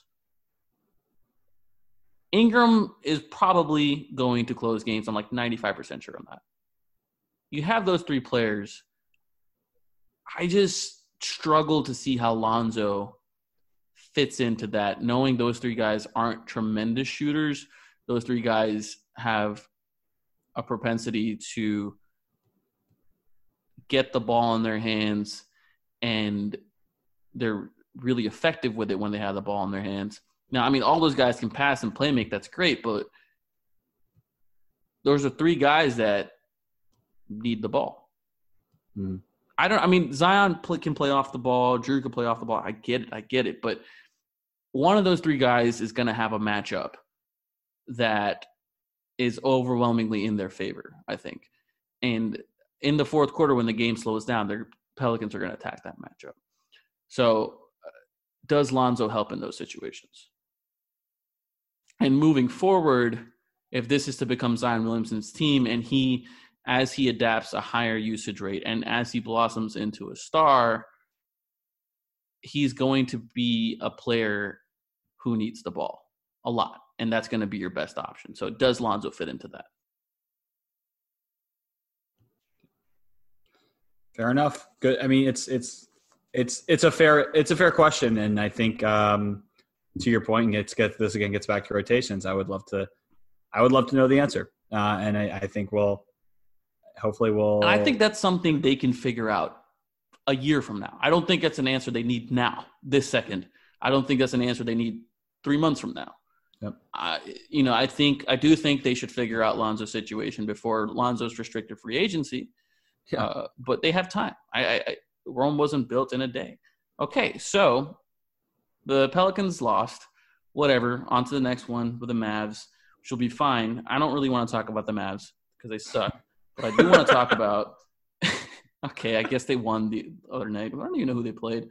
Ingram is probably going to close games. I'm like 95% sure on that. You have those three players. I just struggle to see how Lonzo fits into that, knowing those three guys aren't tremendous shooters. Those three guys have a propensity to get the ball in their hands, and they're really effective with it when they have the ball in their hands. Now, I mean, all those guys can pass and play make. That's great, but those are three guys that need the ball. Mm. Zion can play off the ball. Drew can play off the ball. I get it. But one of those three guys is going to have a matchup that is overwhelmingly in their favor, I think. And in the fourth quarter, when the game slows down, the Pelicans are going to attack that matchup. So does Lonzo help in those situations? And moving forward, if this is to become Zion Williamson's team, and as he adapts a higher usage rate and as he blossoms into a star, he's going to be a player who needs the ball a lot. And that's going to be your best option. So does Lonzo fit into that? Fair enough. Good. I mean, it's a fair question. And I think, to your point, this again gets back to rotations. I would love to know the answer. And I think hopefully we'll. And I think that's something they can figure out a year from now. I don't think that's an answer they need now, this second. I don't think that's an answer they need 3 months from now. Yep. I do think they should figure out Lonzo's situation before Lonzo's restricted free agency. Yeah. But they have time. Rome wasn't built in a day. Okay, so the Pelicans lost. Whatever. On to the next one with the Mavs, which will be fine. I don't really want to talk about the Mavs because they suck. But I do want to talk about – okay, I guess they won the other night. I don't even know who they played.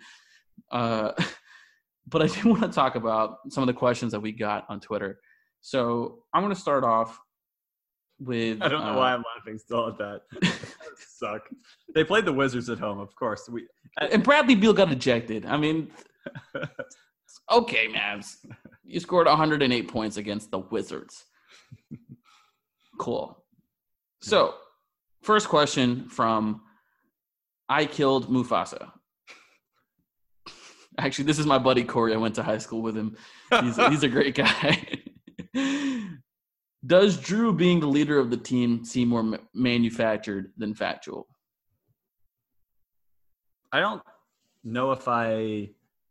But I do want to talk about some of the questions that we got on Twitter. So I'm going to start off with – I don't know why I'm laughing still at that. Suck. They played the Wizards at home, of course. And Bradley Beal got ejected. I mean, okay, Mavs. You scored 108 points against the Wizards. Cool. So, first question from I Killed Mufasa. Actually, this is my buddy Corey. I went to high school with him. He's a great guy. Does Drew being the leader of the team seem more manufactured than factual? I don't know if I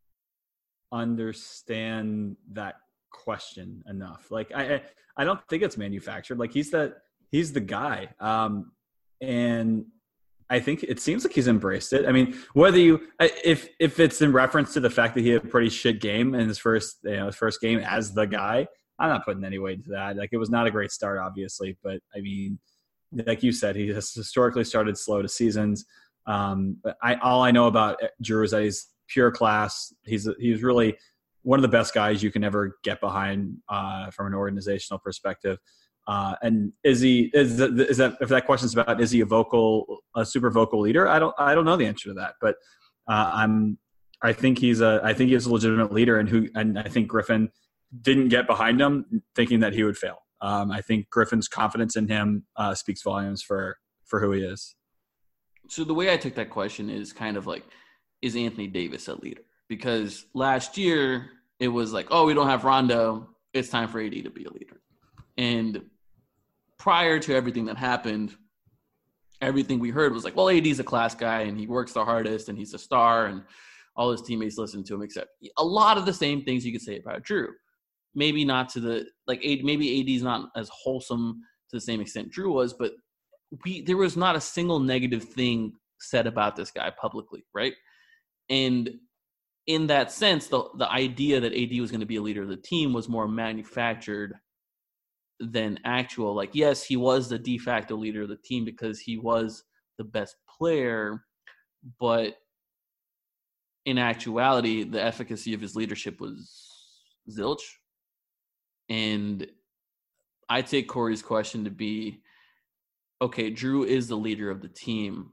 understand that question enough. Like, I don't think it's manufactured. Like, he's the guy. And I think it seems like he's embraced it. I mean, if it's in reference to the fact that he had a pretty shit game in his first game as the guy, I'm not putting any weight into that. Like, it was not a great start, obviously, but I mean, like you said, he has historically started slow to seasons. But all I know about Drew is that he's pure class. He's really one of the best guys you can ever get behind from an organizational perspective. And is that if that question's about is he a super vocal leader? I don't know the answer to that, but I think he's a legitimate leader, and I think Griffin didn't get behind him thinking that he would fail. I think Griffin's confidence in him speaks volumes for who he is. So the way I took that question is kind of like, is Anthony Davis a leader? Because last year it was like, oh, we don't have Rondo. It's time for AD to be a leader. And prior to everything that happened, everything we heard was like, well, AD's a class guy and he works the hardest and he's a star and all his teammates listen to him, except a lot of the same things you could say about Drew. Maybe not to the – like maybe AD's not as wholesome to the same extent Drew was, but there was not a single negative thing said about this guy publicly, right? And in that sense, the idea that AD was going to be a leader of the team was more manufactured than actual. Like, yes, he was the de facto leader of the team because he was the best player, but in actuality, the efficacy of his leadership was zilch. And I take Corey's question to be, okay, Drew is the leader of the team,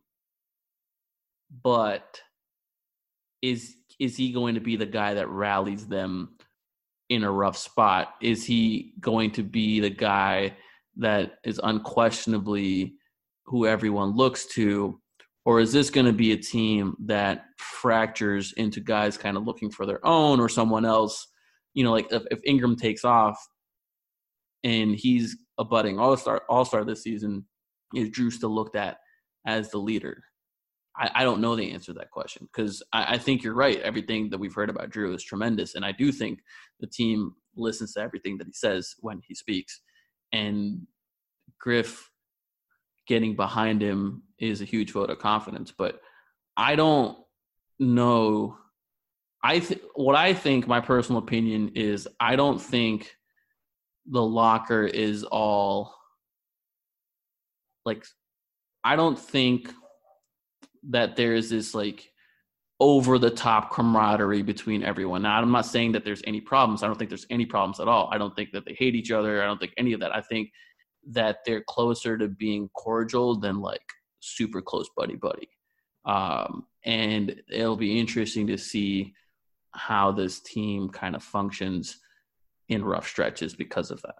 but is he going to be the guy that rallies them in a rough spot? Is he going to be the guy that is unquestionably who everyone looks to? Or is this going to be a team that fractures into guys kind of looking for their own or someone else? You know, like if Ingram takes off and he's a budding all-star this season, is Drew still looked at as the leader? I don't know the answer to that question because I think you're right. Everything that we've heard about Drew is tremendous. And I do think the team listens to everything that he says when he speaks. And Griff getting behind him is a huge vote of confidence. But I don't know. What I think, my personal opinion is, I don't think the locker is all like, I don't think that there's this like over the top camaraderie between everyone. Now, I'm not saying that there's any problems. I don't think there's any problems at all. I don't think that they hate each other. I don't think any of that. I think that they're closer to being cordial than like super close buddy. And it'll be interesting to see how this team kind of functions in rough stretches because of that.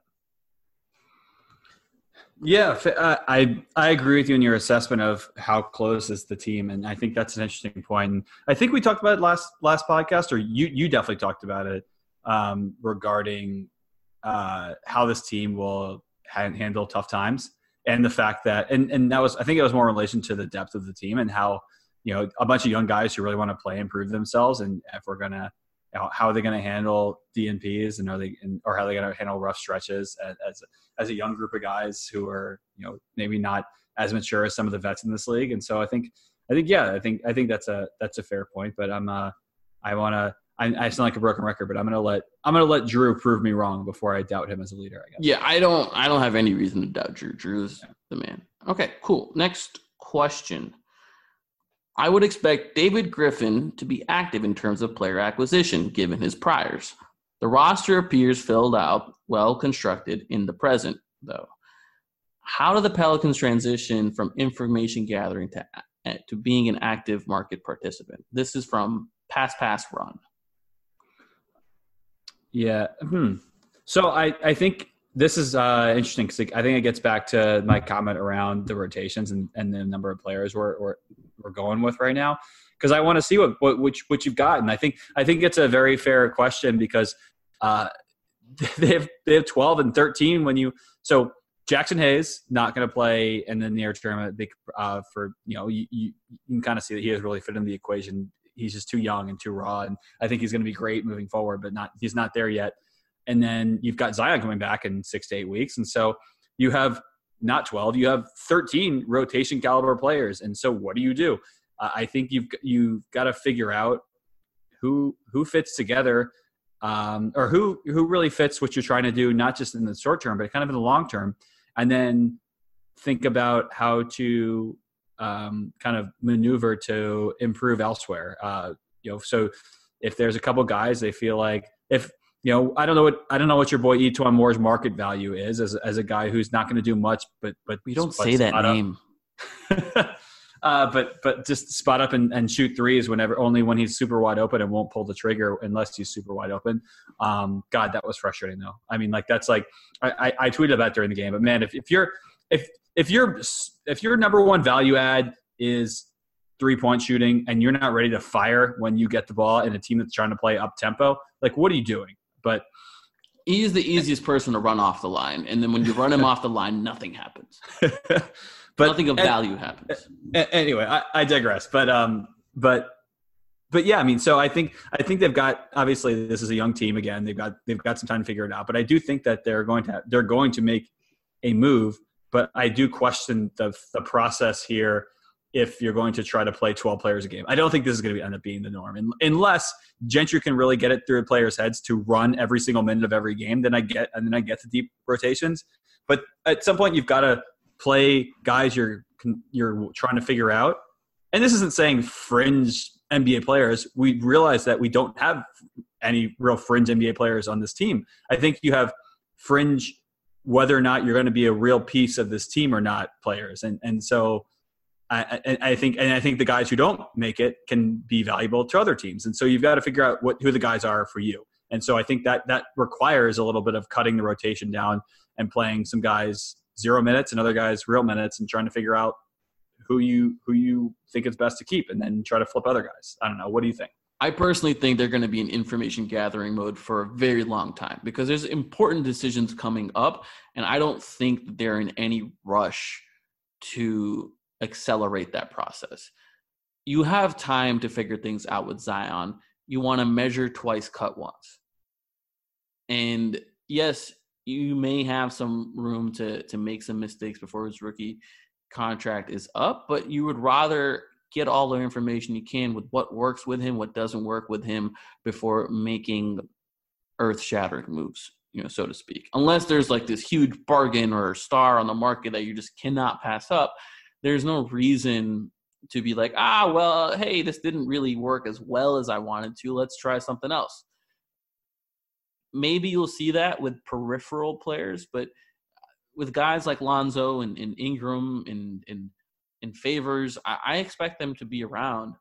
Yeah, I agree with you in your assessment of how close is the team, and I think that's an interesting point. And I think we talked about it last podcast, or you definitely talked about it regarding how this team will handle tough times, and the fact that and that was, I think it was more in relation to the depth of the team and how, you know, a bunch of young guys who really want to play and prove themselves, and if we're gonna, how are they going to handle DNPs, and or how are they going to handle rough stretches as a young group of guys who are, you know, maybe not as mature as some of the vets in this league. And so I think that's a fair point. But I sound like a broken record, but I'm gonna let Drew prove me wrong before I doubt him as a leader, I guess. Yeah, I don't have any reason to doubt Drew. Drew's the man. Okay, cool. Next question. I would expect David Griffin to be active in terms of player acquisition, given his priors. The roster appears filled out, well constructed in the present, though. How do the Pelicans transition from information gathering to being an active market participant? This is from Pass Run. Yeah. So I think this is interesting because I think it gets back to my comment around the rotations and the number of players we're going with right now, because I want to see what you've got. And I think it's a very fair question because they have 12 and 13 so Jackson Hayes not going to play in the near term for, you know, you can kind of see that he has really fit in the equation. He's just too young and too raw, and I think he's going to be great moving forward, but he's not there yet. And then you've got Zion coming back in 6 to 8 weeks. And so you have not 12, you have 13 rotation caliber players. And so what do you do? I think you've got to figure out who fits together, or who really fits what you're trying to do, not just in the short term, but kind of in the long term. And then think about how to kind of maneuver to improve elsewhere. You know, so if there's a couple guys, they feel like, if, you know, I don't know what your boy Etuan Moore's market value is as a guy who's not going to do much, but we don't say that name. But just spot up and shoot threes only when he's super wide open, and won't pull the trigger unless he's super wide open. God, that was frustrating though. I mean, like, that's like, I tweeted about during the game, but man, if your number one value add is 3-point shooting and you're not ready to fire when you get the ball in a team that's trying to play up tempo, like, what are you doing? But he's the easiest person to run off the line. And then when you run him off the line, nothing happens. Nothing of value happens. Anyway, I digress. But yeah, I mean, so I think they've got, obviously this is a young team again. They've got some time to figure it out. But I do think that they're going to make a move. But I do question the process here if you're going to try to play 12 players a game. I don't think this is going to end up being the norm. And unless Gentry can really get it through the players' heads to run every single minute of every game, then I get the deep rotations. But at some point, you've got to play guys you're trying to figure out. And this isn't saying fringe NBA players. We realize that we don't have any real fringe NBA players on this team. I think you have fringe whether or not you're going to be a real piece of this team or not players. And so I think the guys who don't make it can be valuable to other teams. And so you've got to figure out who the guys are for you. And so I think that requires a little bit of cutting the rotation down and playing some guys 0 minutes and other guys real minutes and trying to figure out who you think it's best to keep and then try to flip other guys. I don't know. What do you think? I personally think they're going to be in information gathering mode for a very long time because there's important decisions coming up, and I don't think that they're in any rush to accelerate that process. You have time to figure things out with Zion. You want to measure twice, cut once. And yes, you may have some room to make some mistakes before his rookie contract is up, but you would rather get all the information you can with what works with him, what doesn't work with him before making earth-shattering moves, so to speak. Unless there's like this huge bargain or star on the market that you just cannot pass up, there's no reason to be like, well, hey, this didn't really work as well as I wanted to. Let's try something else. Maybe you'll see that with peripheral players, but with guys like Lonzo and Ingram and Favors, I expect them to be around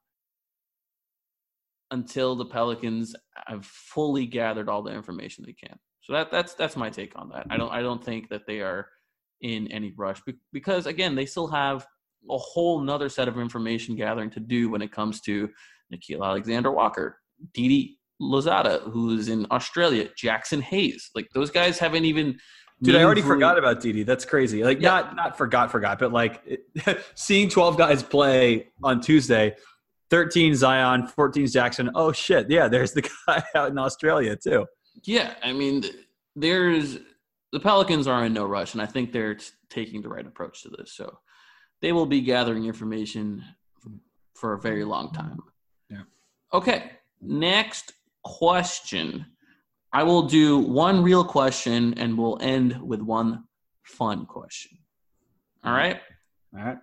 until the Pelicans have fully gathered all the information they can. So that's my take on that. I don't think that they are in any rush because, again, they still have a whole nother set of information gathering to do when it comes to Nickeil Alexander-Walker, Didi Louzada, who's in Australia, Jackson Hayes. Like, those guys haven't even – Dude, I already forgot about Didi. That's crazy. Like, yeah. not forgot, but like seeing 12 guys play on Tuesday, 13 Zion, 14 Jackson. Oh, shit. Yeah, there's the guy out in Australia too. Yeah, I mean, the Pelicans are in no rush, and I think they're taking the right approach to this. So they will be gathering information for a very long time. Yeah. Okay, next question. I will do one real question, and we'll end with one fun question. All right? All right.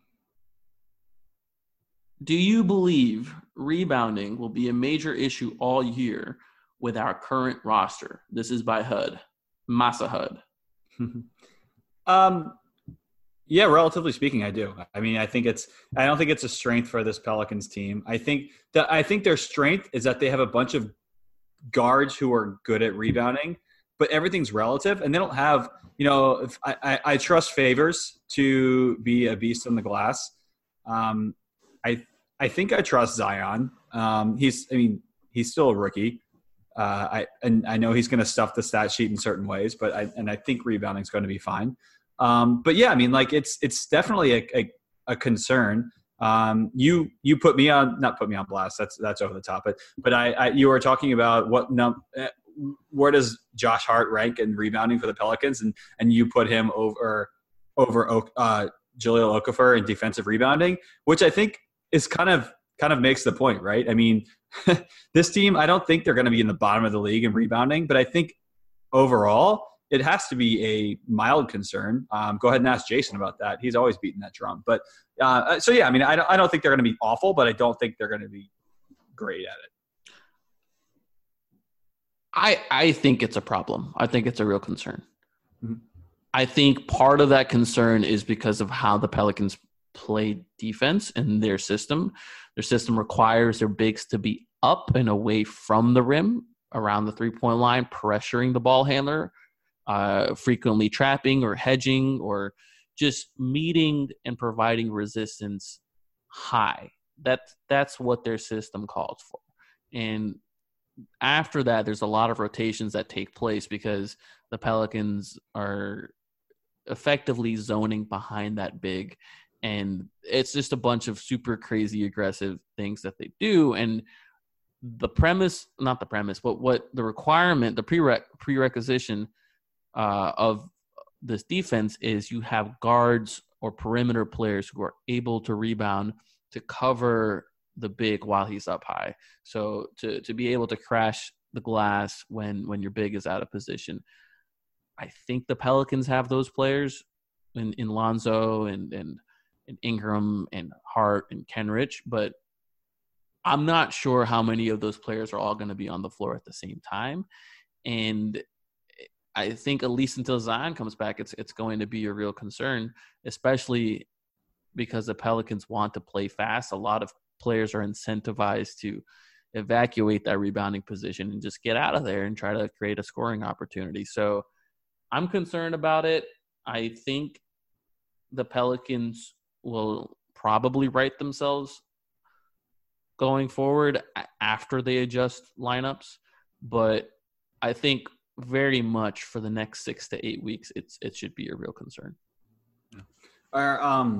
Do you believe rebounding will be a major issue all year with our current roster? This is by HUD. Massa HUD. Yeah, relatively speaking, I do. I mean, I don't think it's a strength for this Pelicans team. I think their strength is that they have a bunch of guards who are good at rebounding, but everything's relative, and they don't have, I trust Favors to be a beast on the glass. I think I trust Zion. He's still a rookie. I know he's going to stuff the stat sheet in certain ways, but I think rebounding is going to be fine. But yeah, I mean, like it's definitely a concern. You not put me on blast. That's over the top. But you were talking about where does Josh Hart rank in rebounding for the Pelicans, and you put him over Jahlil Okafor in defensive rebounding, which I think is kind of makes the point, right? I mean, this team, I don't think they're going to be in the bottom of the league in rebounding, but I think overall it has to be a mild concern. Go ahead and ask Jason about that. He's always beating that drum. But so yeah, I mean, I don't think they're going to be awful, but I don't think they're going to be great at it. I think it's a problem. I think it's a real concern. Mm-hmm. I think part of that concern is because of how the Pelicans play defense in their system. Their system requires their bigs to be up and away from the rim, around the three-point line, pressuring the ball handler, frequently trapping or hedging, or just meeting and providing resistance high. That's what their system calls for. And after that, there's a lot of rotations that take place because the Pelicans are effectively zoning behind that big. And it's just a bunch of super crazy aggressive things that they do. And the requirement, the prerequisition of this defense is you have guards or perimeter players who are able to rebound to cover the big while he's up high. So to be able to crash the glass when your big is out of position. I think the Pelicans have those players in Lonzo and Ingram and Hart and Kenrich, but I'm not sure how many of those players are all going to be on the floor at the same time. And I think at least until Zion comes back, it's going to be a real concern, especially because the Pelicans want to play fast. A lot of players are incentivized to evacuate that rebounding position and just get out of there and try to create a scoring opportunity. So I'm concerned about it. I think the Pelicans will probably right themselves going forward after they adjust lineups, but I think very much for the next 6 to 8 weeks, it should be a real concern. Are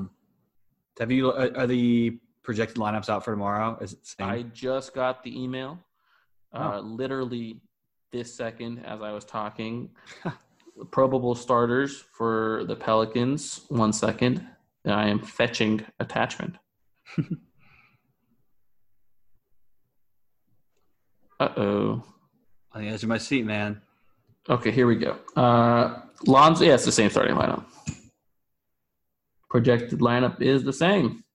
the projected lineups out for tomorrow? Is it the same? I just got the email, literally this second as I was talking. Probable starters for the Pelicans. 1 second. I am fetching attachment. Uh-oh. On the edge of my seat, man. Okay, here we go. Lonzo, yeah, it's the same starting lineup. Projected lineup is the same.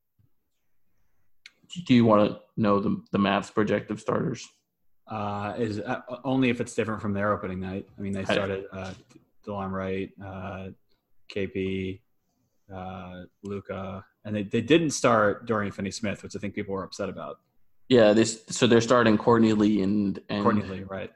Do you want to know the Mavs projected starters? Is only if it's different from their opening night. I mean, they started DeLon Wright, KP, Luka, and they didn't start Dorian Finney-Smith, which I think people were upset about. Yeah, so they're starting Courtney Lee and Courtney Lee, right?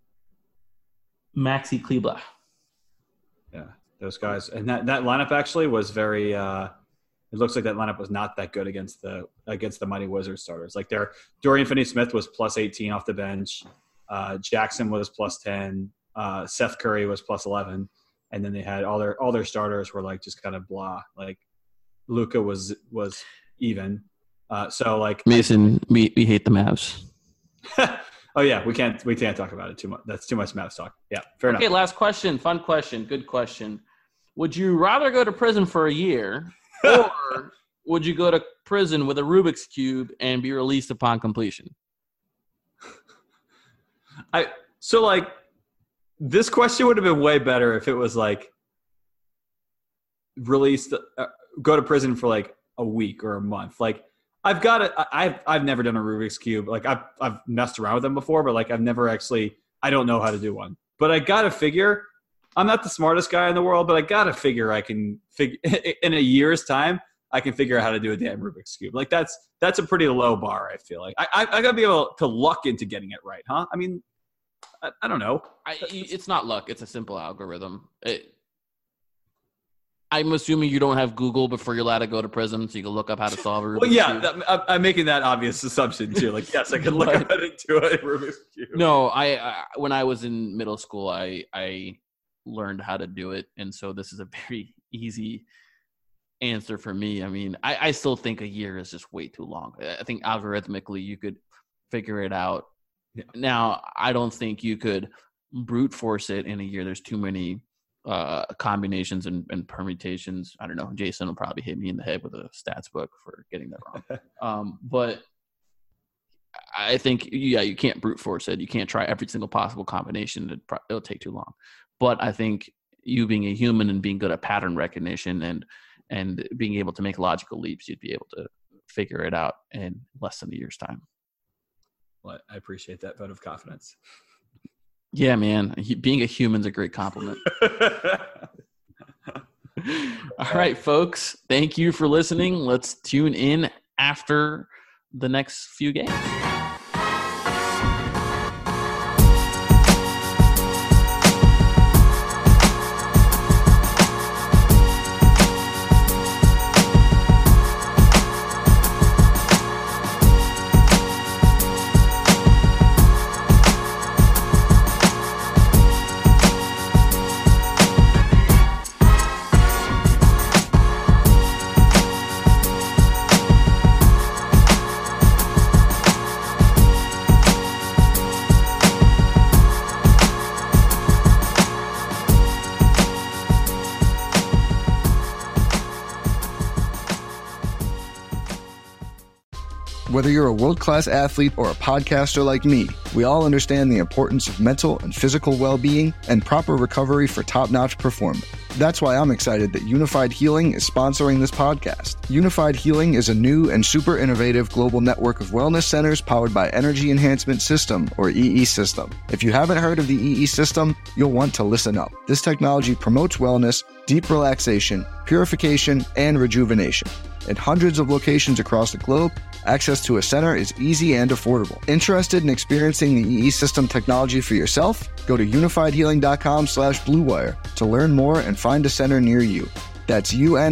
Maxi Kleber. Yeah, those guys, and that lineup actually was very. It looks like that lineup was not that good against the Mighty Wizards starters. Like Dorian Finney-Smith was plus 18 off the bench, Jackson was plus 10, Seth Curry was plus 11, and then they had all their starters were like just kind of blah. Like Luka was even. So like Mason, we hate the Mavs. Oh yeah, we can't talk about it too much. That's too much Mavs talk. Yeah, fair enough. Okay, last question. Fun question. Good question. Would you rather go to prison for a year, or would you go to prison with a Rubik's Cube and be released upon completion? So like this question would have been way better if it was like released, go to prison for like a week or a month. Like I've never done a Rubik's Cube. Like I've messed around with them before, but like I've never actually, I don't know how to do one. But I gotta figure, I'm not the smartest guy in the world, but I gotta figure I can figure in a year's time, I can figure out how to do a damn Rubik's Cube. Like that's a pretty low bar. I feel like I gotta be able to luck into getting it right, huh? I mean, I don't know. It's not luck. It's a simple algorithm. I'm assuming you don't have Google before you're allowed to go to prison, so you can look up how to solve a Rubik's Cube. I'm making that obvious assumption too. Like, yes, I can look up how to do a Rubik's Cube. No, I when I was in middle school, I learned how to do it, and so this is a very easy answer for me. I mean, I still think a year is just way too long. I think algorithmically you could figure it out. Yeah. Now, I don't think you could brute force it in a year. There's too many combinations and permutations. I don't know. Jason will probably hit me in the head with a stats book for getting that wrong. But I think, you can't brute force it. You can't try every single possible combination. It'll take too long. But I think you being a human and being good at pattern recognition and being able to make logical leaps, you'd be able to figure it out in less than a year's time. Well, I appreciate that vote of confidence. Yeah, man. Being a human's a great compliment. All right, folks. Thank you for listening. Let's tune in after the next few games. Whether you're a world-class athlete or a podcaster like me, we all understand the importance of mental and physical well-being and proper recovery for top-notch performance. That's why I'm excited that Unified Healing is sponsoring this podcast. Unified Healing is a new and super innovative global network of wellness centers powered by Energy Enhancement System, or EE System. If you haven't heard of the EE System, you'll want to listen up. This technology promotes wellness, deep relaxation, purification, and rejuvenation. In hundreds of locations across the globe, access to a center is easy and affordable. Interested in experiencing the EE System technology for yourself? Go to unifiedhealing.com/bluewire to learn more and find a center near you. That's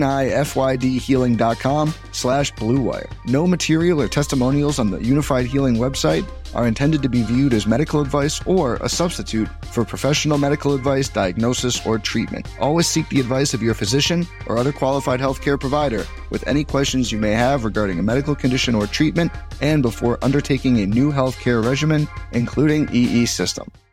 unifydhealing.com/bluewire. No material or testimonials on the Unified Healing website are intended to be viewed as medical advice or a substitute for professional medical advice, diagnosis, or treatment. Always seek the advice of your physician or other qualified healthcare provider with any questions you may have regarding a medical condition or treatment and before undertaking a new healthcare regimen, including EE System.